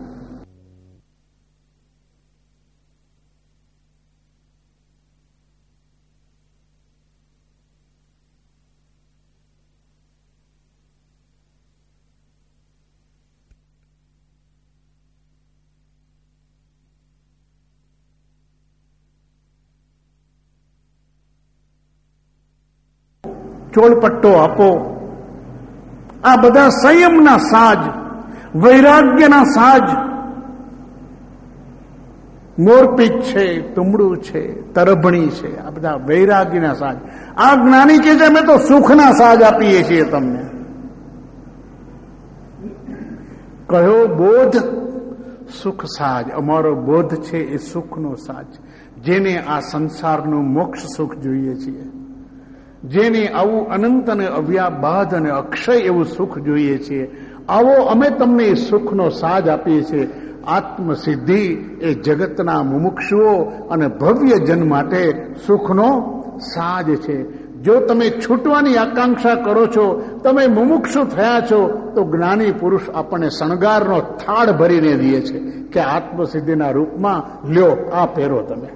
ચોળપટ્ટો આપો. આ બધા સંયમના સાજ, વૈરાગ્યના સાજ. મોરપીચ છે, તુમડું છે, તરભણી છે, આ બધા વૈરાગ્યના સાજ. આ જ્ઞાની કે છે અમે તો સુખના સાજ આપીએ છીએ તમને. કયો બોધ? સુખ સાજ. અમારો બોધ છે એ સુખનો સાજ. જેને આ સંસારનું મોક્ષ સુખ જોઈએ છીએ, જેને આવું અનંત અને અવ્યાબાદ અને અક્ષય એવું સુખ જોઈએ છીએ, આવો અમે તમને એ સુખનો સાજ આપીએ છીએ. આત્મસિદ્ધિ એ જગતના મુમુક્ષુઓ અને ભવ્ય જન માટે સુખનો સાજ છે. જો તમે છૂટવાની આકાંક્ષા કરો છો, તમે મુમુક્ષુ થયા છો, તો જ્ઞાની પુરુષ આપણને શણગારનો થાળ ભરીને દે છે કે આત્મસિદ્ધિના રૂપમાં લ્યો, આ પહેરો તમે.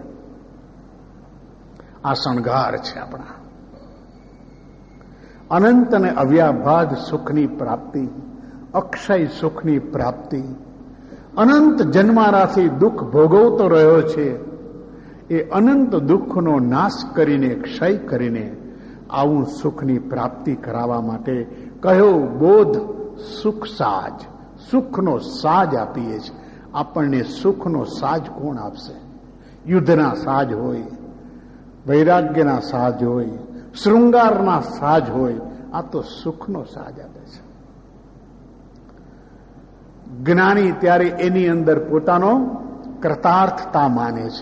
આ શણગાર છે આપણા અનંત અને અવ્યાભાદ સુખની પ્રાપ્તિ, અક્ષય સુખની પ્રાપ્તિ. અનંત જન્મારાથી દુઃખ ભોગવતો રહ્યો છે, એ અનંત દુઃખનો નાશ કરીને, ક્ષય કરીને આવું સુખની પ્રાપ્તિ કરાવવા માટે કયો બોધ સુખ સાજ, સુખનો સાજ આપીએ છીએ. આપણને સુખનો સાજ કોણ આપશે? યુદ્ધના સાજ હોય, વૈરાગ્યના સાજ હોય, શૃંગારના સાજ હોય, આ તો સુખનો સાજ આપે છે. જ્ઞાની ત્યારે એની અંદર પોતાનો કૃતાર્થતા માને છે.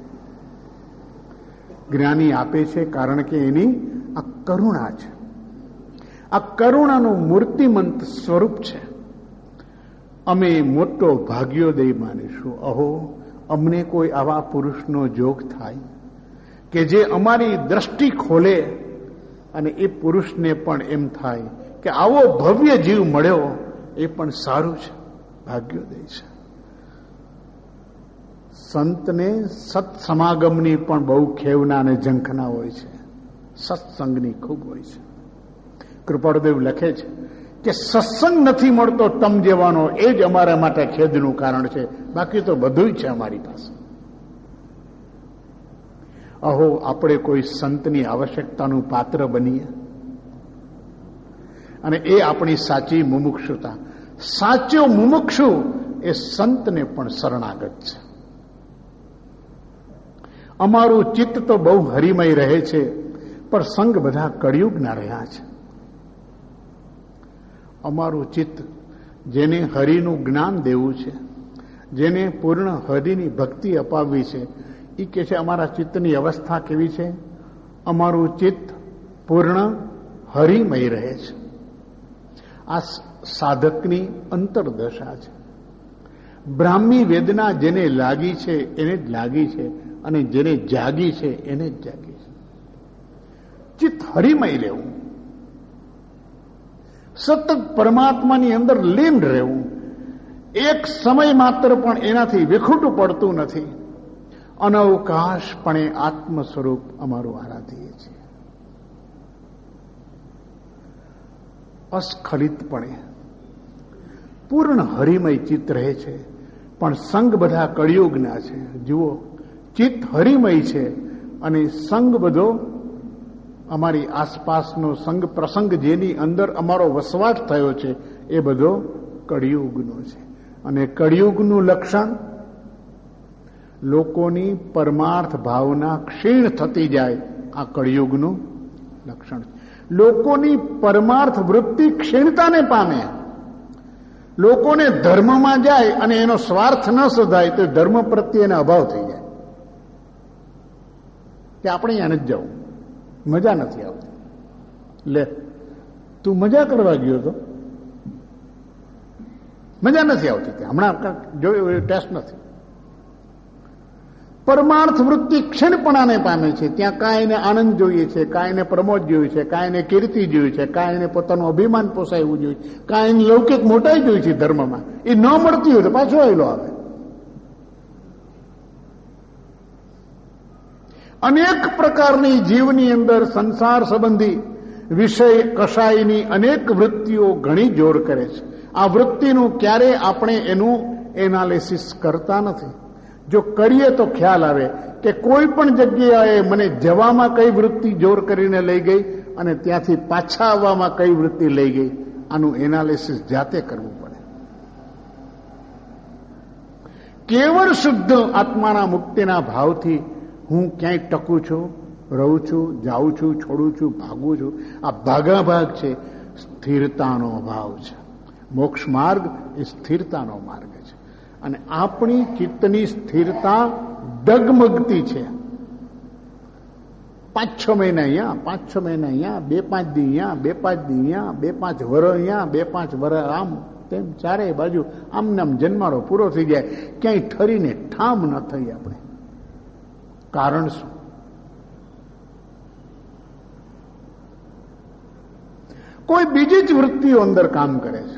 જ્ઞાની આપે છે કારણ કે એની આ કરુણા છે. આ કરુણાનું મૂર્તિમંત સ્વરૂપ છે. અમે મોટો ભાગ્યોદય માનીશું. અહો, અમને કોઈ આવા પુરુષનો જોગ થાય કે જે અમારી દ્રષ્ટિ ખોલે અને એ પુરુષને પણ એમ થાય કે આવો ભવ્ય જીવ મળ્યો, એ પણ સારું છે, ભાગ્યોદય છે. સંતને સત્સમાગમની પણ બહુ ખેવના અને ઝંખના હોય છે, સત્સંગની ખૂબ હોય છે. કૃપાળુદેવ લખે છે કે સત્સંગ નથી મળતો તમ જેવાનો, એ જ અમારા માટે ખેદનું કારણ છે, બાકી તો બધું છે અમારી પાસે. અહો, આપણે કોઈ સંતની આવશ્યકતાનું પાત્ર બનીએ અને એ આપણી સાચી મુમુક્ષુતા. સાચો મુમુક્ષુ એ સંતને પણ શરણાગત છે. અમારું ચિત્ત તો બહુ હરિમય રહે છે, પણ સંગ બધા કળિયુગના રહ્યા છે. અમારું ચિત્ત જેને હરિનું જ્ઞાન દેવું છે, જેને પૂર્ણ હરિની ભક્તિ અપાવવી છે, એ કે છે અમારા ચિત્તની અવસ્થા કેવી છે? અમારું ચિત્ત પૂર્ણ હરિમય રહે છે. આ સાધકની અંતરદશા છે. બ્રાહ્મી વેદના જેને લાગી છે એને જ લાગી છે, અને જેને જાગી છે એને જ જાગી છે. ચિત્ત હરિમય રહેવું, સતત પરમાત્માની અંદર લીન રહેવું, એક સમય માત્ર પણ એનાથી વિખૂટું પડતું નથી. અનવકાશપણે આત્મ સ્વરૂપ અમારું આરાધીએ છીએ. અસ્ખલિતપણે પૂર્ણ હરિમય ચિત્ત રહે છે, પણ સંગ બધા કળિયુગના છે. જુઓ, ચિત્ત હરિમય છે અને સંગ બધો અમારી આસપાસનો સંગ પ્રસંગ જેની અંદર અમારો વસવાટ થયો છે એ બધો કળિયુગનો છે. અને કળિયુગનું લક્ષણ લોકોની પરમાર્થ ભાવના ક્ષીણ થતી જાય, આ કળિયુગનું લક્ષણ છે. લોકોની પરમાર્થ વૃત્તિ ક્ષીણતાને પામે. લોકોને ધર્મમાં જાય અને એનો સ્વાર્થ ન શોધાય તો ધર્મ પ્રત્યે એનો અભાવ થઈ જાય કે આપણે અહીંયા નથી જવું, મજા નથી આવતી. લે, તું મજા કરવા ગયો તો મજા નથી આવતી, હમણાં જોયું ટેસ્ટ નથી. પરમાર્થ વૃત્તિ ક્ષણપણાને પામે છે. ત્યાં કાંઈને આનંદ જોઈએ છે, કાંઈને પ્રમોદ જોઈએ છે, કાંઈને કીર્તિ જોઈએ છે, કાંઈને પોતાનું અભિમાન પોસાય એવું જોઈએ, કાંઈને લૌકિક મોટાઈ જોઈએ છે ધર્મમાં. એ ન મળતી હોય તો પાછો આવેલો આવે. અનેક પ્રકારની જીવની અંદર સંસાર સંબંધી વિષય કશાયની અનેક વૃત્તિઓ ઘણી જોર કરે છે. આ વૃત્તિનું ક્યારે આપણે એનું એનાલિસિસ કરતા નથી. જો કરીએ તો ખ્યાલ આવે કે કોઈ પણ જગ્યાએ મને જવામાં કઈ વૃત્તિ જોર કરીને લઈ ગઈ અને ત્યાંથી પાછા આવવામાં કઈ વૃત્તિ લઈ ગઈ. આનું એનાલિસિસ જાતે કરવું પડે. કેવળ શુદ્ધ આત્માના મુક્તિના ભાવથી હું ક્યાંય ટકું છું, રહું છું, જાઉં છું, છોડું છું, ભાગું છું, આ ભાગાભાગ છે. સ્થિરતાનો અભાવ છે. મોક્ષ માર્ગ એ સ્થિરતાનો માર્ગ છે. અને આપણી ચિત્તની સ્થિરતા ડગમગતી છે. 5-6 મહિના અહીંયા, 5-6 મહિના અહીંયા, 2-5 દી અહીંયા, 2-5 દી અહીંયા, 2-5 વર અહીંયા, 2-5 વર આમ તેમ ચારે બાજુ આમને આમ જન્મારો પૂરો થઈ જાય, ક્યાંય ઠરીને ઠામ ન થઈ આપણે. કારણ શું? કોઈ બીજી જ વૃત્તિઓ અંદર કામ કરે છે.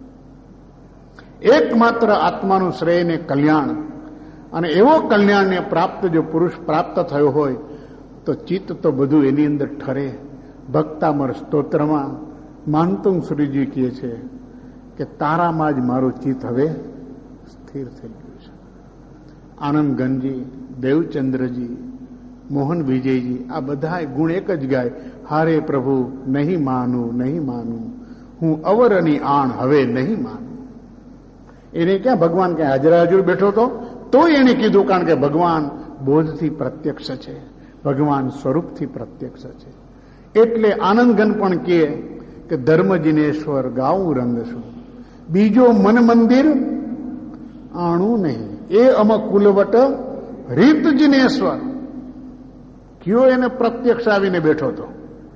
એકમાત્ર આત્માનું શ્રેય ને કલ્યાણ, અને એવો કલ્યાણને પ્રાપ્ત જો પુરુષ પ્રાપ્ત થયો હોય તો ચિત્ત તો બધું એની અંદર ઠરે. ભક્તામર સ્તોત્રમાં માનતુંગ શ્રીજી કહે છે કે તારામાં જ મારું ચિત્ત હવે સ્થિર થઈ ગયું છે. આનંદ ગંજી, દેવચંદ્રજી, મોહન વિજયજી આ બધા ગુણ એક જ ગાય, હારે પ્રભુ નહીં માનું, નહીં માનું, હું અવરની આણ હવે નહીં માનું. એને ક્યાં ભગવાન ક્યાં હાજર બેઠો હતો તોય એને કીધું, કારણ કે ભગવાન બોધથી પ્રત્યક્ષ છે, ભગવાન સ્વરૂપથી પ્રત્યક્ષ છે. એટલે આનંદગન પણ કહે કે ધર્મ જિનેશ્વર ગાઉં રંગ છું, બીજો મન મંદિર આણું નહીં, એ અમ કુલવટ રીત જિનેશ્વર. કયો એને પ્રત્યક્ષ આવીને બેઠો હતો?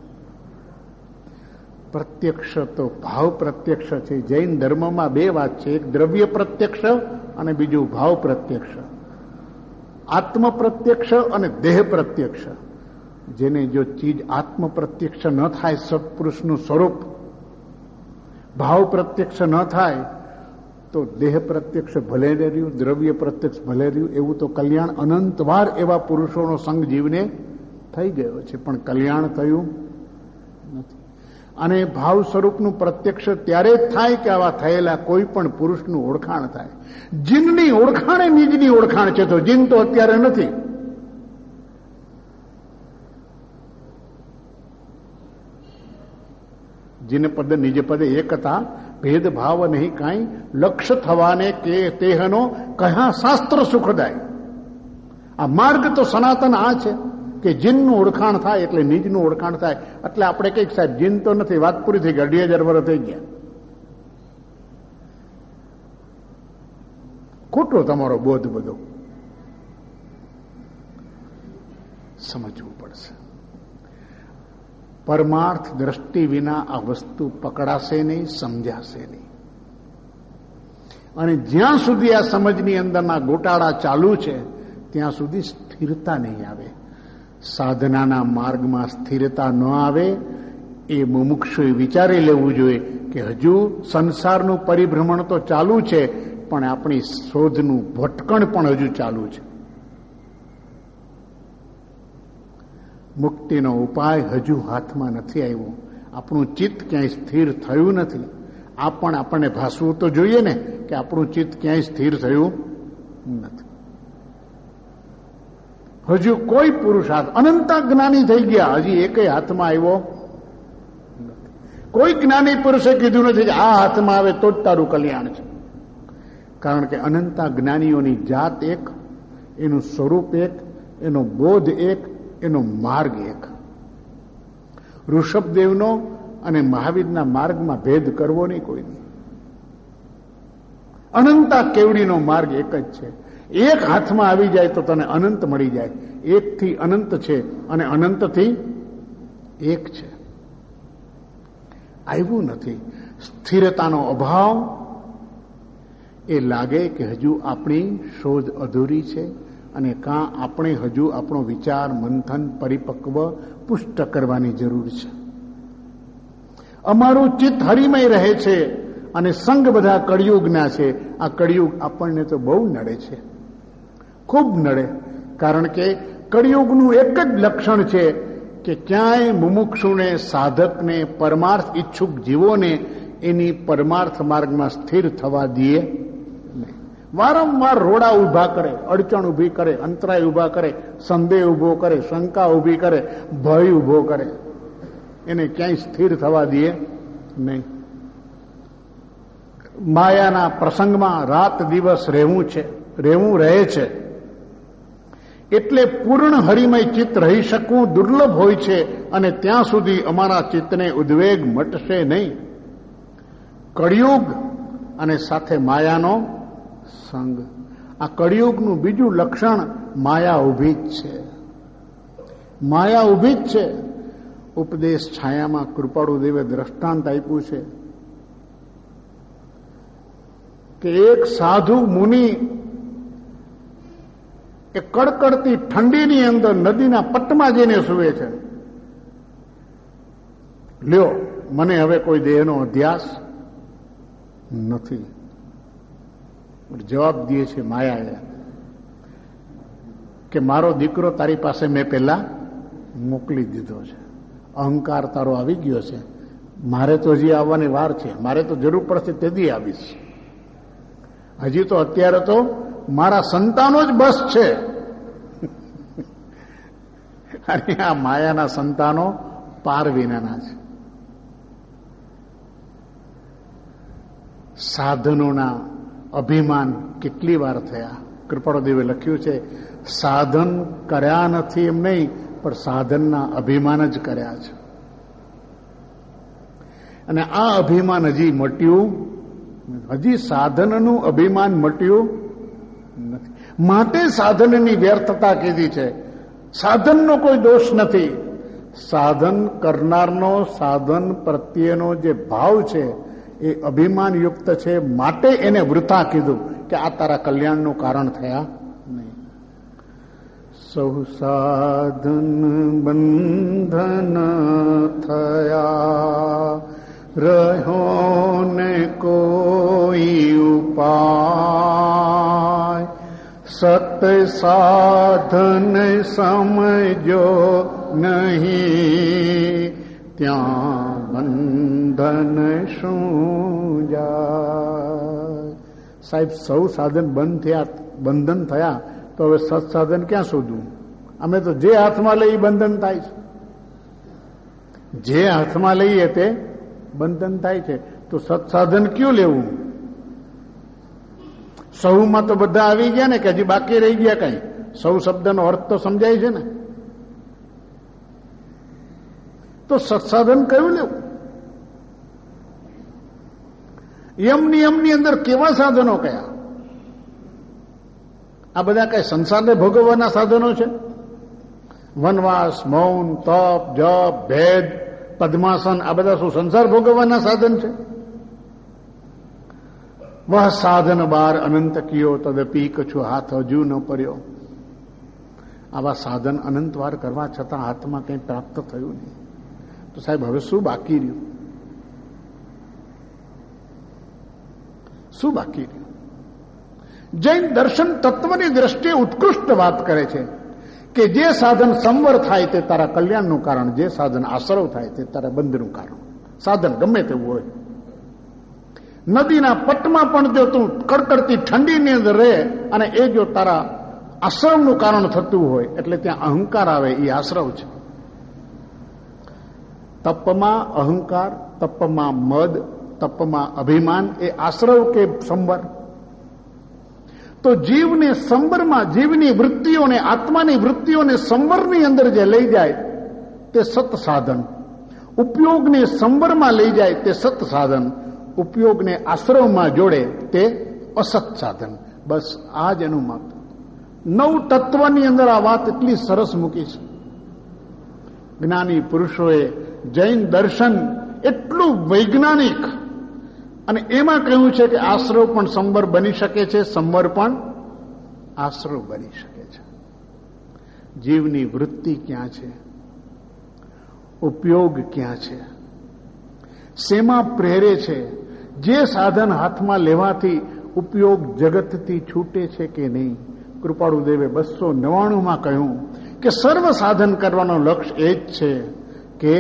પ્રત્યક્ષ તો ભાવ પ્રત્યક્ષ છે. જૈન ધર્મમાં 2 વાત છે, એક દ્રવ્ય પ્રત્યક્ષ અને બીજું ભાવ પ્રત્યક્ષ. આત્મ પ્રત્યક્ષ અને દેહ પ્રત્યક્ષ. જેને જો ચીજ આત્મ પ્રત્યક્ષ ન થાય, સત્પુરુષનું સ્વરૂપ ભાવ પ્રત્યક્ષ ન થાય તો દેહ પ્રત્યક્ષ ભલે રહ્યું, દ્રવ્ય પ્રત્યક્ષ ભલે રહ્યું. એવું તો કલ્યાણ અનંતવાર એવા પુરુષોનો સંગ જીવને થઈ ગયો છે, પણ કલ્યાણ થયું નથી. અને ભાવ સ્વરૂપનું પ્રત્યક્ષ ત્યારે જ થાય કે આવા થયેલા કોઈ પણ પુરુષનું ઓળખાણ થાય. જીનની ઓળખાણ એ નિજની ઓળખાણ છે, તો જીન તો અત્યારે નથી. જીન પદ નિજ પદે એકતા, ભેદભાવ નહીં કાંઈ, લક્ષ્ય થવાને કે તેહનો કયા શાસ્ત્ર સુખદાય. આ માર્ગ તો સનાતન આ છે કે જીનનું ઓળખાણ થાય એટલે નિજનું ઓળખાણ થાય. એટલે આપણે કઈક સાહેબ જીન તો નથી, વાત પૂરી થઈ ગઈ, 2,500 વર્ષ થઈ ગયા. ખોટો તમારો બોધ બધો સમજવું પડશે. પરમાર્થ દ્રષ્ટિ વિના આ વસ્તુ પકડાશે નહીં, સમજાશે નહીં. અને જ્યાં સુધી આ સમજની અંદરના ગોટાળા ચાલુ છે ત્યાં સુધી સ્થિરતા નહીં આવે. સાધનાના માર્ગમાં સ્થિરતા ન આવે એ મુમુક્ષુએ વિચારી લેવું જોઈએ કે હજુ સંસારનું પરિભ્રમણ તો ચાલુ છે, પણ આપણી શોધનું ભટકણ પણ હજુ ચાલુ છે. મુક્તિનો ઉપાય હજુ હાથમાં નથી આવ્યો. આપણું ચિત્ત ક્યાંય સ્થિર થયું નથી. આ પણ આપણને ભાસવું તો જોઈએ ને કે આપણું ચિત્ત ક્યાંય સ્થિર થયું નથી. હજુ કોઈ પુરુષાર્થ, અનંત જ્ઞાની થઈ ગયા, હજી એકેય હાથમાં આવ્યો નથી. કોઈ જ્ઞાની પુરુષે કીધું નથી કે આ હાથમાં આવે તો જ તારું કલ્યાણ છે. કારણ કે અનંત જ્ઞાનીઓની જાત એક, એનું સ્વરૂપ એક, એનો બોધ એક, એનો માર્ગ એક. ઋષભદેવનો અને મહાવીરના માર્ગમાં ભેદ કરવો નહીં કોઈ નહીં. અનંતા કેવડીનો માર્ગ એક જ છે. એક હાથમાં આવી જાય તો તને અનંત મળી જાય. એકથી અનંત છે અને અનંતથી એક છે. આવ્યું નથી. સ્થિરતાનો અભાવ, એ લાગે કે હજુ આપણી શોધ અધૂરી છે અને કાં આપણે હજુ આપણો વિચાર મંથન પરિપક્વ પુષ્ટ કરવાની જરૂર છે. અમારું ચિત્ત હરિમય રહે છે અને સંગ બધા કળિયુગના છે. આ કળિયુગ આપણને તો બહુ નડે છે, ખૂબ નડે. કારણ કે કળિયુગનું એક જ લક્ષણ છે કે ક્યાંય મુમુક્ષુને, સાધકને, પરમાર્થ ઈચ્છુક જીવોને એની પરમાર્થ માર્ગમાં સ્થિર થવા દે નહીં. વારંવાર રોડા ઊભા કરે, અડચણ ઊભી કરે, અંતરાય ઊભા કરે, સંદેહ ઊભો કરે, શંકા ઊભી કરે, ભય ઊભો કરે. એને ક્યાંય સ્થિર થવા દે નહીં. માયાના પ્રસંગમાં રાત દિવસ રહેવું રહે છે. એટલે પૂર્ણ હરિમય ચિત્ત રહી શકવું દુર્લભ હોય છે અને ત્યાં સુધી અમારા ચિત્તને ઉદ્વેગ મટશે નહીં. કળિયુગ અને સાથે માયાનો સંગ. આ કળિયુગનું બીજું લક્ષણ માયા ઊભી જ છે. માયા ઊભી જ છે. ઉપદેશ છાયામાં કૃપાળુદેવે દ્રષ્ટાંત આપ્યું છે કે એક સાધુ મુનિ એ કડકડતી ઠંડીની અંદર નદીના પટમાં જઈને સૂવે છે. લ્યો, મને હવે કોઈ દેહનો અધ્યાસ નથી. જવાબ દે છે માયાએ કે મારો દીકરો તારી પાસે મેં પહેલા મોકલી દીધો છે. અહંકાર તારો આવી ગયો છે. મારે તો હજી આવવાની વાર છે. મારે તો જરૂર પડશે તેથી આવીશ. હજી તો અત્યારે તો મારા સંતાનો જ બસ છે. અને આ માયાના સંતાનો પાર વિનાના છે. સાધનોના અભિમાન કેટલી વાર થયા. કૃપાળુદેવે લખ્યું છે, સાધન કર્યા નથી એમ નહીં, પણ સાધનના અભિમાન જ કર્યા છે. અને આ અભિમાન હજી મટ્યું, હજી સાધનનું અભિમાન મટ્યું નથી. માટે સાધનની વ્યર્થતા કીધી છે. સાધનનો કોઈ દોષ નથી. સાધન કરનારનો સાધન પ્રત્યેનો જે ભાવ છે એ અભિમાન યુક્ત છે. માટે એને વૃથા કીધું કે આ તારા કલ્યાણનું કારણ થયા નહીં. સૌ સાધન બંધન થયા, રહ્યો ને કોઈ ઉપાય. સત સાધન સમજો નહીં, ત્યાં બંધન શું જાય. સાહેબ, સૌ સાધન બંધન થયા તો હવે સત્સાધન ક્યાં શોધવું? અમે તો જે હાથમાં લઈ બંધન થાય છે. જે હાથમાં લઈએ તે બંધન થાય છે. તો સત્સાધન ક્યું લેવું? સૌમાં તો બધા આવી ગયા ને કે હજી બાકી રહી ગયા કઈ? સૌ શબ્દનો અર્થ તો સમજાય છે ને. તો સત્સાધન કયું લેવું? યમ નિયમની અંદર કેવા સાધનો કયા? આ બધા કઈ સંસારને ભોગવવાના સાધનો છે? વનવાસ, મૌન, તપ, જપ, ભેદ, પદ્માસન, આ બધા શું સંસાર ભોગવવાના સાધન છે? વહ સાધન બાર અનંત કિયો, તદપી કछु હાથ હજુ ન પડ્યો. આવા સાધન અનંત વાર કરવા છતાં હાથમાં કંઈ પ્રાપ્ત થયું નહીં. તો સાહેબ, હવે શું બાકી રહ્યું? શું બાકી રહ્યું? જૈન દર્શન તત્વની દ્રષ્ટિએ ઉત્કૃષ્ટ વાત કરે છે કે જે સાધન સંવર થાય તે તારા કલ્યાણનું કારણ, જે સાધન આશ્રવ થાય તે તારા બંધનું કારણ. સાધન ગમે તેવું હોય. નદીના પટમાં પણ જો તું કડકડતી ઠંડીની અંદર રહે અને એ જો તારા આશ્રવનું કારણ થતું હોય એટલે ત્યાં અહંકાર આવે, એ આશ્રવ છે. તપમાં અહંકાર, તપમાં મદ, તપમાં અભિમાન એ આશ્રવ કે સંવર? તો જીવને સંવરમાં, જીવની વૃત્તિઓને, આત્માની વૃત્તિઓને સંવરની અંદર જે લઈ જાય તે સત સાધન, ઉપયોગને સંવરમાં લઈ જાય તે સત સાધન, ઉપયોગને આશ્રવમાં જોડે તે અસત સાધન. બસ આ જ એનું મત. 9 તત્વની અંદર આ વાત એટલી સરસ મૂકી છે. જ્ઞાની પુરુષોએ જૈન દર્શન એટલું વૈજ્ઞાનિક, અને એમાં કહ્યું છે કે આશ્રવ પણ સંવર બની શકે છે, સંવર પણ આશ્રવ બની શકે છે. જીવની વૃત્તિ ક્યાં છે, ઉપયોગ ક્યાં છે, શેમાં પ્રેરે છે, જે સાધન હાથમાં લેવાથી ઉપયોગ જગતથી છૂટે છે કે નહીં. કૃપાળુદેવે 299માં કહ્યું કે સર્વ સાધન કરવાનો લક્ષ્ય એ જ છે કે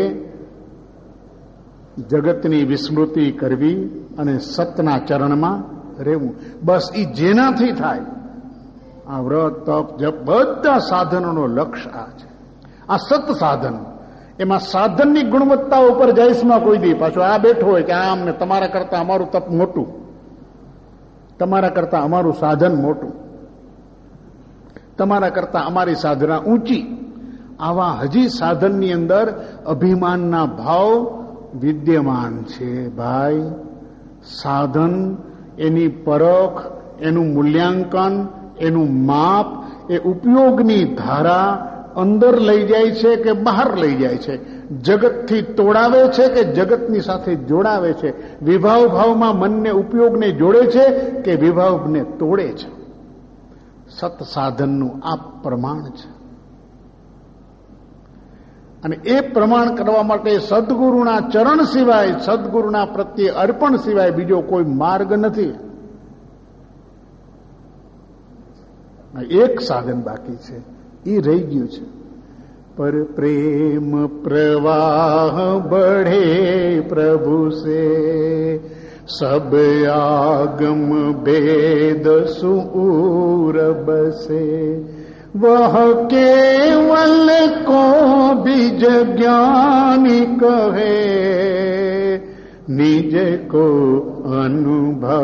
જગતની વિસ્મૃતિ કરવી અને સતના ચરણમાં રહેવું. બસ એ જેનાથી થાય. આ વ્રત, તપ, જપ બધા સાધનોનો લક્ષ્ય આ છે. આ સત સાધન. એમાં સાધનની ગુણવત્તા ઉપર જઈશમાં કોઈ દી પાછો આ બેઠો હોય કે આમ ને તમારા કરતા અમારું તપ મોટું, તમારા કરતા અમારું સાધન મોટું, તમારા કરતા અમારી સાધના ઊંચી. આવા હજી સાધનની અંદર અભિમાનના ભાવ વિદ્યમાન છે. ભાઈ, સાધન, એની પરખ, એનું મૂલ્યાંકન, એનું માપ એ ઉપયોગની ધારા અંદર લઈ જાય છે કે બહાર લઈ જાય છે, જગતથી તોડાવે છે કે જગતની સાથે જોડાવે છે, વિભાવ ભાવમાં મનને ઉપયોગને જોડે છે કે વિભાવને તોડે છે. સત સાધનનું આ પ્રમાણ છે. અને એ પ્રમાણ કરવા માટે સદગુરુના ચરણ સિવાય, સદગુરુના પ્રત્યે અર્પણ સિવાય બીજો કોઈ માર્ગ નથી. એક સાધન બાકી છે, એ રહી ગયું છે. પર પ્રેમ પ્રવાહ બઢે પ્રભુ સે, સબ આગમ ભેદ સુર બસે, वह केवल को बीज ज्ञानी कहे, निज को अनुभव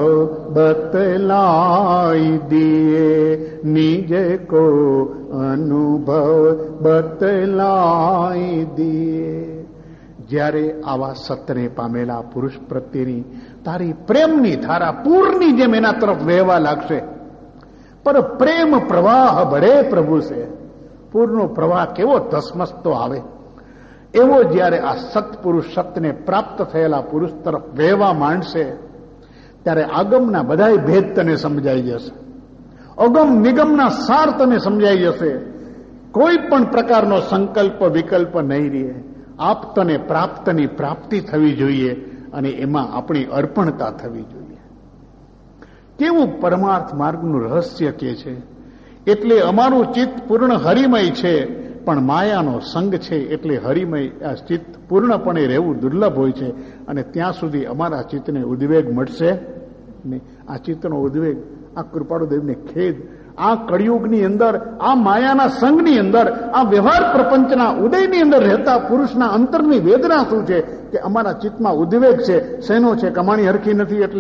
बतलाई दिए, निज को अनुभव बतलाई दिए. જ્યારે આવા સતને પામેલા પુરુષ પ્રત્યેની તારી પ્રેમની ધારા પૂરની જેમ એના તરફ વહેવા લાગશે. પર પ્રેમ પ્રવાહ બળે પ્રભુ છે. પૂરનો પ્રવાહ કેવો ધસમસતો આવે, એવો જ્યારે આ સત્પુરુષ, સતને પ્રાપ્ત થયેલા પુરુષ તરફ વહેવા માંડશે ત્યારે આગમના બધાય ભેદ તને સમજાઈ જશે, અગમ નિગમના સાર તને સમજાઈ જશે. કોઈ પણ પ્રકારનો સંકલ્પ વિકલ્પ નહીં રહે. આપતને પ્રાપ્તની પ્રાપ્તિ થવી જોઈએ અને એમાં આપણી અર્પણતા થવી જોઈએ. કેવું પરમાર્થ માર્ગનું રહસ્ય કે છે. એટલે અમારું ચિત્ત પૂર્ણ હરિમય છે, પણ માયાનો સંગ છે, એટલે હરિમય આ ચિત્ત પૂર્ણપણે રહેવું દુર્લભ હોય છે. અને ત્યાં સુધી અમારા ચિત્તને ઉદ્વેગ મળશે નહીં. આ ચિત્તનો ઉદ્વેગ, આ કૃપાળુદેવને ખેદ, આ કળિયુગની અંદર, આ માયાના સંઘની અંદર, આ વ્યવહાર પ્રપંચના ઉદયની અંદર રહેતા પુરુષના અંતરની વેદના શું છે કે અમારા ચિત્તમાં ઉદ્વેગ છે. શેનો છે? કમાણી હરખી નથી એટલે,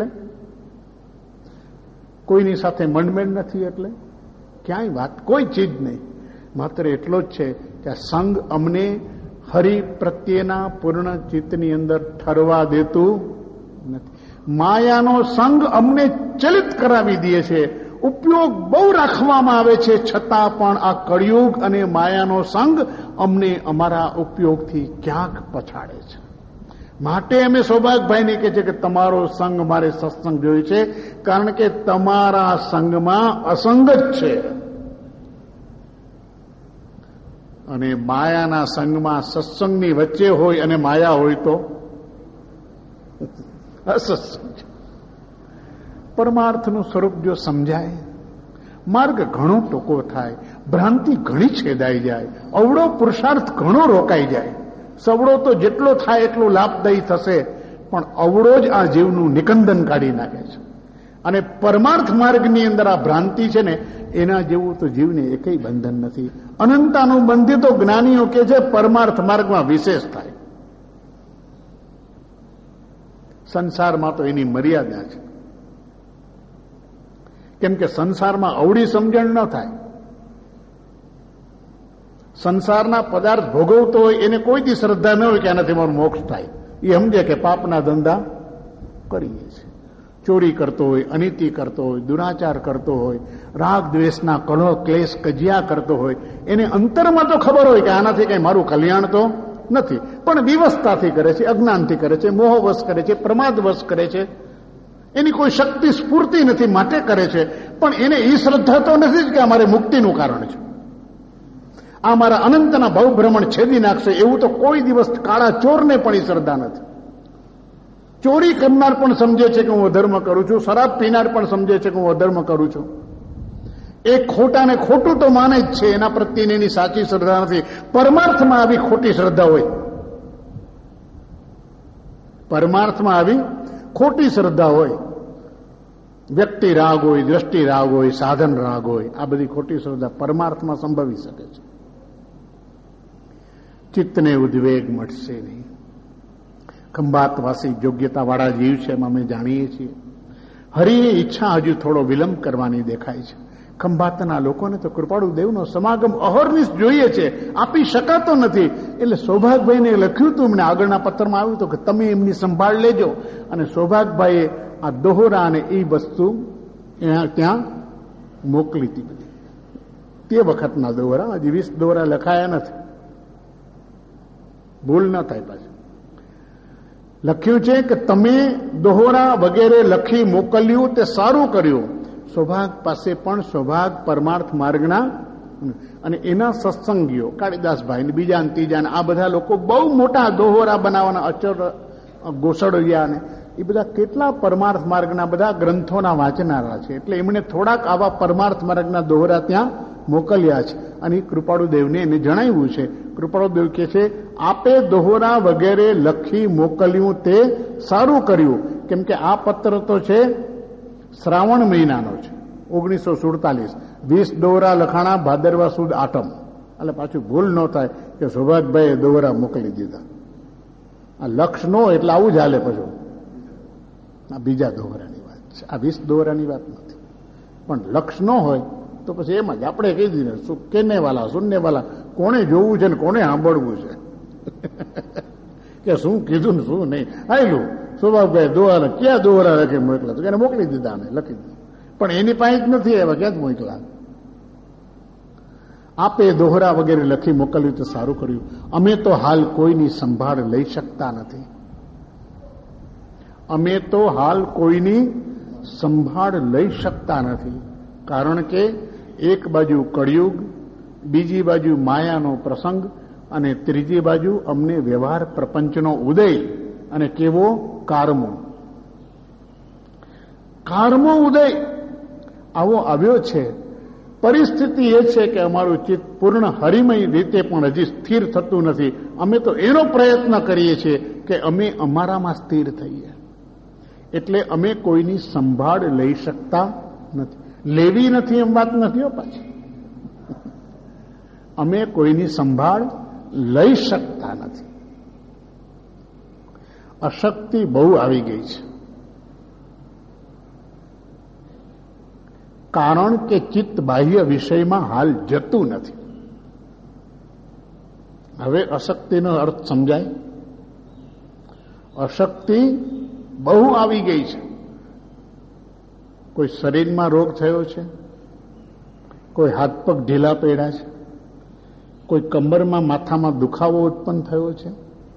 કોઈની સાથે મંડમેળ નથી એટલે, ક્યાંય વાત કોઈ ચીજ નહીં. માત્ર એટલો જ છે કે આ સંગ અમને હરિ પ્રત્યેના પૂર્ણ ચિત્તની અંદર ઠરવા દેતું નથી. માયાનો સંગ અમને ચલિત કરાવી દે છે. ઉપયોગ બહુ રાખવામાં આવે છે, છતાં પણ આ કળિયુગ અને માયાનો સંગ અમને અમારા ઉપયોગથી ક્યાંક પછાડે છે. માટે અમે સૌભાગભાઈને કહે છે કે તમારો સંગ મારે સત્સંગ જોયું છે, કારણ કે તમારા સંગમાં અસંગ જ છે. અને માયાના સંગમાં સત્સંગની વચ્ચે હોય અને માયા હોય તો અસત્સંગ. પરમાર્થનું સ્વરૂપ જો સમજાય, માર્ગ ઘણો ટૂંકો થાય. ભ્રાંતિ ઘણી છેદાઈ જાય, અવળો પુરુષાર્થ ઘણો રોકાઈ જાય. સવળો તો જેટલો થાય એટલો લાભદાયી થશે, પણ અવળો જ આ જીવનું નિકંદન કાઢી નાખે છે. અને પરમાર્થ માર્ગની અંદર આ ભ્રાંતિ છે ને, એના જેવું તો જીવને એકેય બંધન નથી. અનંતાનુબંધી તો જ્ઞાનીઓ કે છે પરમાર્થ માર્ગમાં વિશેષ થાય. સંસારમાં તો એની મર્યાદા છે, કેમ કે સંસારમાં અવળી સમજણ ન થાય. સંસારના પદાર્થ ભોગવતો હોય એને કોઈ દી શ્રદ્ધા ન હોય કે આનાથી મારું મોક્ષ થાય. એ સમજે કે પાપના ધંધા કરીએ છીએ. ચોરી કરતો હોય, અનીતિ કરતો હોય, દુરાચાર કરતો હોય, રાગ દ્વેષના કલહ ક્લેશ કજિયા કરતો હોય, એને અંતરમાં તો ખબર હોય કે આનાથી કઈ મારું કલ્યાણ તો નથી, પણ વિવસ્થાથી કરે છે, અજ્ઞાનથી કરે છે, મોહવશ કરે છે, પ્રમાદવશ કરે છે. એની કોઈ શક્તિ સ્ફૂર્તિ નથી માટે કરે છે, પણ એને એ શ્રદ્ધા તો નથી જ કે અમારે મુક્તિનું કારણ છે, આ મારા અનંતના ભવભ્રમણ છેદી નાખશે, એવું તો કોઈ દિવસ કાળા ચોરને પણ એ શ્રદ્ધા નથી. ચોરી કરનાર પણ સમજે છે કે હું અધર્મ કરું છું, શરાબ પીનાર પણ સમજે છે કે હું અધર્મ કરું છું. એ ખોટાને ખોટું તો માને જ છે, એના પ્રત્યે એની સાચી શ્રદ્ધા નથી. પરમાર્થમાં આવી ખોટી શ્રદ્ધા હોય, પરમાર્થમાં આવી ખોટી શ્રદ્ધા હોય, વ્યક્તિ રાગ હોય, દ્રષ્ટિ રાગ હોય, સાધન રાગ હોય, આ બધી ખોટી શ્રદ્ધા પરમાર્થમાં સંભવી શકે છે. ચિત્તને ઉદ્વેગ મળશે નહીં. ખંભાતવાસી યોગ્યતાવાળા જીવ છે, એમ અમે જાણીએ છીએ. હરિની ઈચ્છા હજુ થોડો વિલંબ કરવાની દેખાય છે. ખંભાતના લોકોને તો કૃપાળુ દેવનો સમાગમ અહર્નિશ જોઈએ છે, આપી શકાતો નથી. એટલે સૌભાગભાઈને લખ્યું હતું, મને આગળના પત્રમાં આવ્યું હતું કે તમે એમની સંભાળ લેજો. અને સૌભાગભાઈએ આ દોહરા અને એ વસ્તુ ત્યાં મોકલી હતી બધી. તે વખતના દોહરા, હજી 20 દોહરા લખાયા નથી, ભૂલ ન થાય. પાછું લખ્યું છે કે તમે દોહરા વગેરે લખી મોકલ્યું તે સારું કર્યું. સૌભાગ પાસે પણ સૌભાગ પરમાર્થ માર્ગના અને એના સત્સંગીઓ કાળીદાસભાઈ ને બીજા ને ત્રીજા ને આ બધા લોકો બહુ મોટા દોહરા બનાવવાના, અચર ગોસળિયા ને એ બધા કેટલા પરમાર્થ માર્ગના બધા ગ્રંથોના વાંચનારા છે. એટલે એમણે થોડાક આવા પરમાર્થ માર્ગના દોહરા ત્યાં મોકલ્યા છે. અને કૃપાળુ દેવને એને જણાવ્યું છે. કૃપાળુ દેવ કહે છે આપે દોહરા વગેરે લખી મોકલ્યું તે સારું કર્યું. કેમ કે આ પત્ર તો છે શ્રાવણ મહિનાનો છે, 1947. 20 દોહરા લખાણા ભાદરવા સુદ આઠમ. એટલે પાછું ભૂલ ન થાય કે સૌભાગભાઈએ દોહરા મોકલી દીધા. આ લક્ષ ન હોય એટલે આવું જ હાલે. પછી આ બીજા દોહરાની વાત છે, આ 20 દોહરાની વાત નથી. પણ લક્ષ ન હોય તો પછી એમ જ આપણે કહી દીધે કેને વાલા સુનને વાલા, કોને જોવું છે ને કોને સાંભળવું છે કે શું કીધું ને શું નહીં. આયલું સૌભાગભાઈ દોહરા ક્યાં દોહરા લખી મોકલા તો એને મોકલી દીધા, અમે લખી દીધા. પણ એની પાસે જ નથી આવ્યા, ક્યાં જ મોકલા. આપે દોહરા વગેરે લખી મોકલ્યું તો સારું કર્યું. અમે તો હાલ કોઈની સંભાળ લઈ શકતા નથી. અમે તો હાલ કોઈની સંભાળ લઈ શકતા નથી. કારણ કે એક બાજુ કળિયુગ, બીજી બાજુ માયાનો પ્રસંગ અને ત્રીજી બાજુ અમને વ્યવહાર પ્રપંચનો ઉદય. અને કેવો કારમો ઉદય આવો આવ્યો છે. પરિસ્થિતિ એ છે કે અમારું ચિત્ત પૂર્ણ હરિમય રીતે પણ હજી સ્થિર થતું નથી. અમે તો એનો પ્રયત્ન કરીએ છીએ કે અમે અમારામાં સ્થિર થઈએ. એટલે અમે કોઈની સંભાળ લઈ શકતા નથી. લેવી નથી એમ વાત નથી હો પાછી. અમે કોઈની સંભાળ લઈ શકતા નથી. અશક્તિ બહુ આવી ગઈ છે. કારણ કે ચિત્ત બાહ્ય વિષયમાં હાલ જતું નથી. હવે અશક્તિનો અર્થ સમજાય? અશક્તિ બહુ આવી ગઈ છે. કોઈ શરીરમાં રોગ થયો છે, કોઈ હાથ પગ ઢીલા પડ્યા છે, કોઈ કમરમાં માથામાં દુખાવો ઉત્પન્ન થયો છે.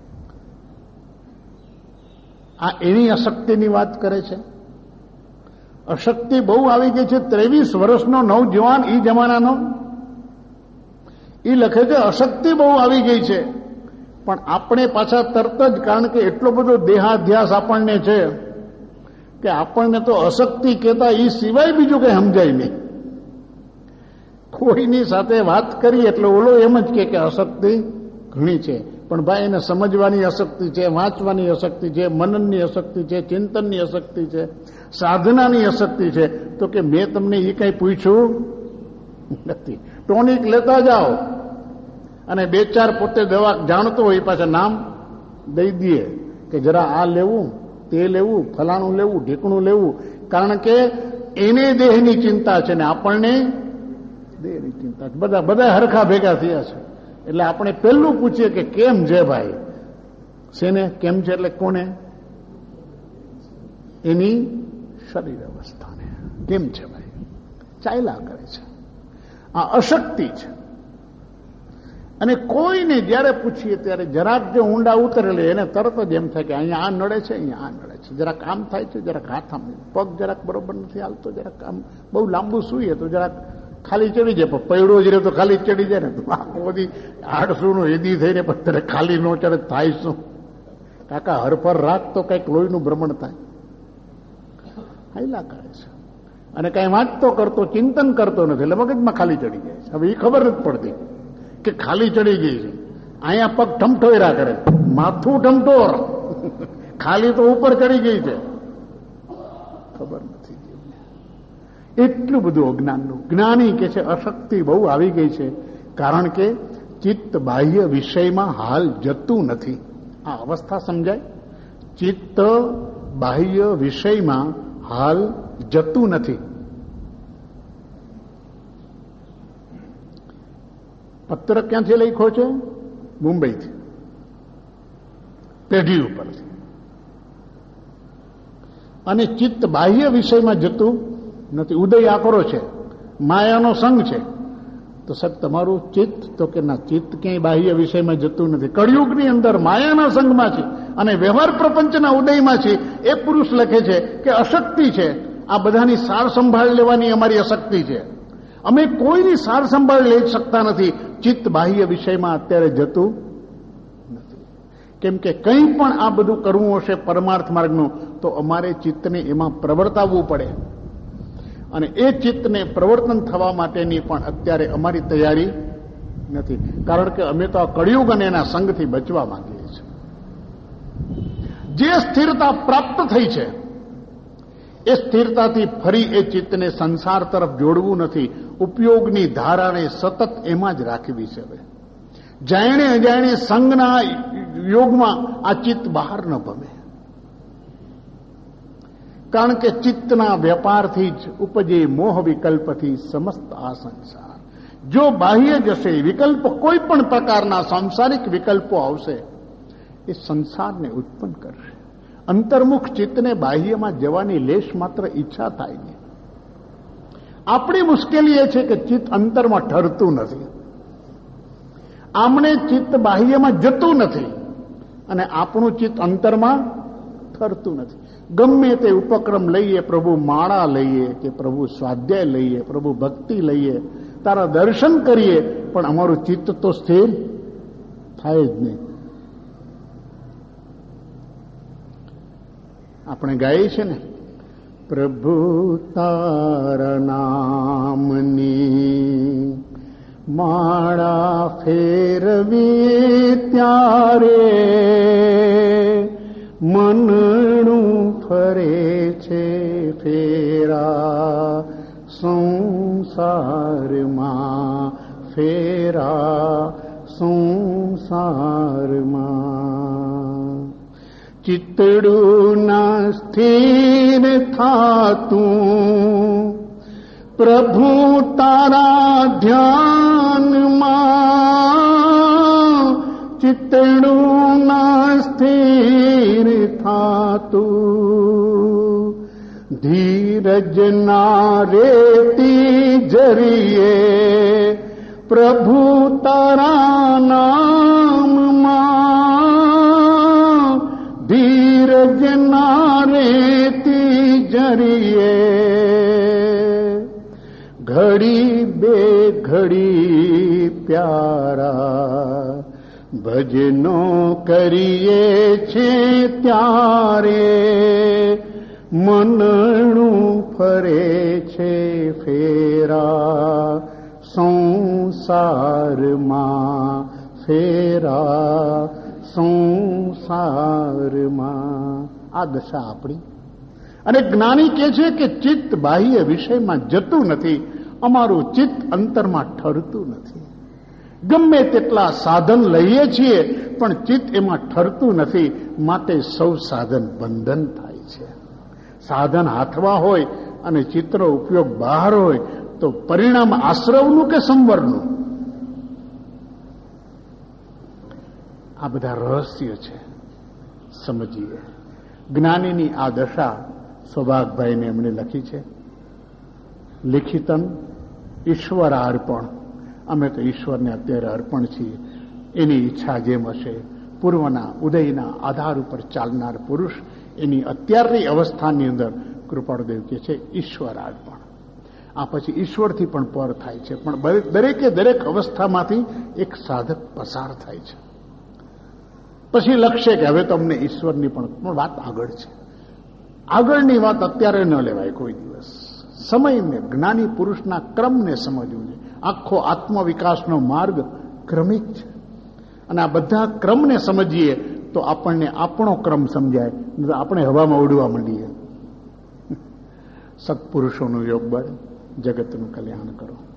આ એની અશક્તિની વાત કરે છે. અશક્તિ બહુ આવી ગઈ છે. 23 વર્ષનો નવજવાન ઈ જમાનાનો ઈ લખે છે અશક્તિ બહુ આવી ગઈ છે. પણ આપણે પાછા તરત જ, કારણ કે એટલો બધો દેહાધ્યાસ આપણને છે કે આપણને તો અશક્તિ કહેતા ઈ સિવાય બીજું કઈ સમજાય નહીં. કોઈની સાથે વાત કરી એટલે ઓલો એમ જ કે અશક્તિ ઘણી છે, પણ ભાઈ એને સમજવાની અશક્તિ છે, વાંચવાની અશક્તિ છે, મનનની અશક્તિ છે, ચિંતનની અશક્તિ છે, સાધનાની અશક્તિ છે. તો કે મેં તમને એ કઈ પૂછ્યું નથી. ટોનિક લેતા જાઓ અને 2-4 પોતે દવા જાણતો હોય પાછા નામ દઈ દે કે જરા આ લેવું, તે લેવું, ફલાણું લેવું, ઢીકણું લેવું. કારણ કે એને દેહની ચિંતા છે ને આપણને દેહની ચિંતા છે. બધા હરખા ભેગા થયા છે એટલે આપણે પહેલું પૂછીએ કે કેમ છે ભાઈ? શેને કેમ છે એટલે કોને? એની શરીર અવસ્થાને કેમ છે ભાઈ? ચાલ્યા કરે છે. આ અશક્તિ છે. અને કોઈને જયારે પૂછીએ ત્યારે જરાક જો ઊંડા ઉતરેલે એને તરત જ એમ થાય કે અહીંયા આ નડે છે, અહીંયા આ નડે છે, જરાક આમ થાય છે, જરાક હાથ આમ, પગ જરાક બરોબર નથી હાલતો, જરાક આમ બહુ લાંબુ સૂઈએ તો જરાક ખાલી ચડી જાય. પણ પૈડો જ રહે તો ખાલી ચડી જાય ને. આખો બધી 800 હેદી થઈને પછી ખાલી નો ચડે થાય શું? કાકા હરફર રાખ તો કઈક લોહીનું ભ્રમણ થાય. હાઈલા કરે છે અને કઈ વાંચતો કરતો ચિંતન કરતો નથી એટલે મગજમાં ખાલી ચડી જાય છે. હવે એ ખબર નથી પડતી કે ખાલી ચડી ગઈ છે. અહીંયા પગ ઠમઠોયરા કરે, માથું ઠમઠોર, ખાલી તો ઉપર ચડી ગઈ છે, ખબર નથી. એટલું બધું અજ્ઞાનનું. જ્ઞાની કે છે અશક્તિ બહુ આવી ગઈ છે કારણ કે ચિત્ત બાહ્ય વિષયમાં હાલ જતું નથી. આ અવસ્થા સમજાય? ચિત્ત બાહ્ય વિષયમાં હાલ જતું નથી. પત્ર ક્યાંથી લખ્યો છે? મુંબઈથી, પેઢી ઉપરથી. અને ચિત્ત બાહ્ય વિષયમાં જતું નથી. ઉદય આકરો છે, માયાનો સંગ છે. તો સાહેબ તમારું ચિત્ત? તો કે ના, ચિત્ત ક્યાંય બાહ્ય વિષયમાં જતું નથી. કળિયુગની અંદર માયાના સંગમાં છે અને વ્યવહાર પ્રપંચના ઉદયમાં છે. એ પુરુષ લખે છે કે અશક્તિ છે. આ બધાની સાર સંભાળ લેવાની અમારી અશક્તિ છે. અમે કોઈની સાર સંભાળ લઈ શકતા નથી. ચિત્ત બાહ્ય વિષયમાં અત્યારે જતું નથી. કેમ કે કંઈ પણ આ બધું કરવું હશે પરમાર્થ માર્ગનું તો અમારે ચિત્તને એમાં પ્રવર્તાવવું પડે. અને એ ચિત્તને પ્રવર્તન થવા માટેની પણ અત્યારે અમારી તૈયારી નથી. કારણ કે અમે તો આ કળિયુગ અને એના સંગથી બચવા માંગીએ છીએ. જે સ્થિરતા પ્રાપ્ત થઈ છે એ સ્થિરતાથી ફરી એ ચિત્તને સંસાર તરફ જોડવું નથી. ઉપયોગની ધારાને સતત એમાં જ રાખવી છે. જાણે અજાણે સંગના યોગમાં આ ચિત્ત બહાર ન ભમે. કારણ કે ચિત્તના વેપારથી જ ઉપજે મોહ વિકલ્પથી સમસ્ત આ સંસાર. જો બાહ્ય જશે વિકલ્પ, કોઈ પણ પ્રકારના સાંસારિક વિકલ્પો આવશે એ સંસારને ઉત્પન્ન કરશે. અંતર્મુખ ચિત્તને બાહ્યમાં જવાની લેશ માત્ર ઈચ્છા થાય નહીં. આપણી મુશ્કેલી એ છે કે ચિત્ત અંતરમાં ઠરતું નથી. આમને ચિત્ત બાહ્યમાં જતું નથી અને આપણું ચિત્ત અંતરમાં ઠરતું નથી. ગમે તે ઉપક્રમ લઈએ, પ્રભુ માળા લઈએ કે પ્રભુ સ્વાધ્યાય લઈએ, પ્રભુ ભક્તિ લઈએ, તારા દર્શન કરીએ, પણ અમારું ચિત્ત તો સ્થિર થાય જ નહીં. આપણે ગાઈએ છે ને, પ્રભુ તારા નામની માળા ફેરવી ત્યારે મનનું ફરે છે ફેરા સંસારમાં, ફેરા સંસારમાં. ચિતડું ના સ્થિર થાતું પ્રભુ તારા ધ્યાનમાં, ચિતડું ના સ્થિર થાતું ધીરજ ના રેતી જરીએ પ્રભુ તારા નામમાં, ધીરજ ના રેતી જરીએ ઘડી બે ઘડી પ્યારા ભજનો કરીએ છે ત્યારે મનનું ફરે છે ફેરા સંસારમાં ફેરા, સંસારમાં. આ દશા આપણી. અને જ્ઞાની કહે છે કે ચિત્ત બાહ્ય વિષયમાં જતું નથી, અમારું ચિત્ત અંતરમાં ઠરતું નથી. ગમે તેટલા સાધન લઈએ છીએ પણ ચિત્ત એમાં ઠરતું નથી, માટે સૌ સાધન બંધન થાય છે. સાધન હાથમાં હોય અને ચિત્તનો ઉપયોગ બહાર હોય તો પરિણામ આશ્રવનું કે સંવરનું? આ બધા રહસ્ય છે, સમજીએ. જ્ઞાનીની આ દશા સૌભાગભાઈને એમણે લખી છે. લિખિતન ઈશ્વર અર્પણ. અમે તો ઈશ્વરને અત્યારે અર્પણ છીએ. એની ઈચ્છા જેમ હશે. પૂર્વના ઉદયના આધાર ઉપર ચાલનાર પુરુષ એની અત્યારની અવસ્થાની અંદર કૃપાળુદેવ કહે છે ઈશ્વર અર્પણ. આ પછી ઈશ્વરથી પણ પર થાય છે, પણ દરેકે દરેક અવસ્થામાંથી એક સાધક પસાર થાય છે. પછી લખશે કે હવે તમને ઈશ્વરની પણ વાત આગળ છે. આગળની વાત અત્યારે ન લેવાય કોઈ દિવસ. સમયને, જ્ઞાની પુરુષના ક્રમને સમજવું છે. આખો આત્મવિકાસનો માર્ગ ક્રમિક છે અને આ બધા ક્રમને સમજીએ તો આપણને આપણો ક્રમ સમજાય. આપણે હવામાં ઉડવા માંડીએ. સત્પુરુષોનું યોગ બળ, જગતનું કલ્યાણ કરો.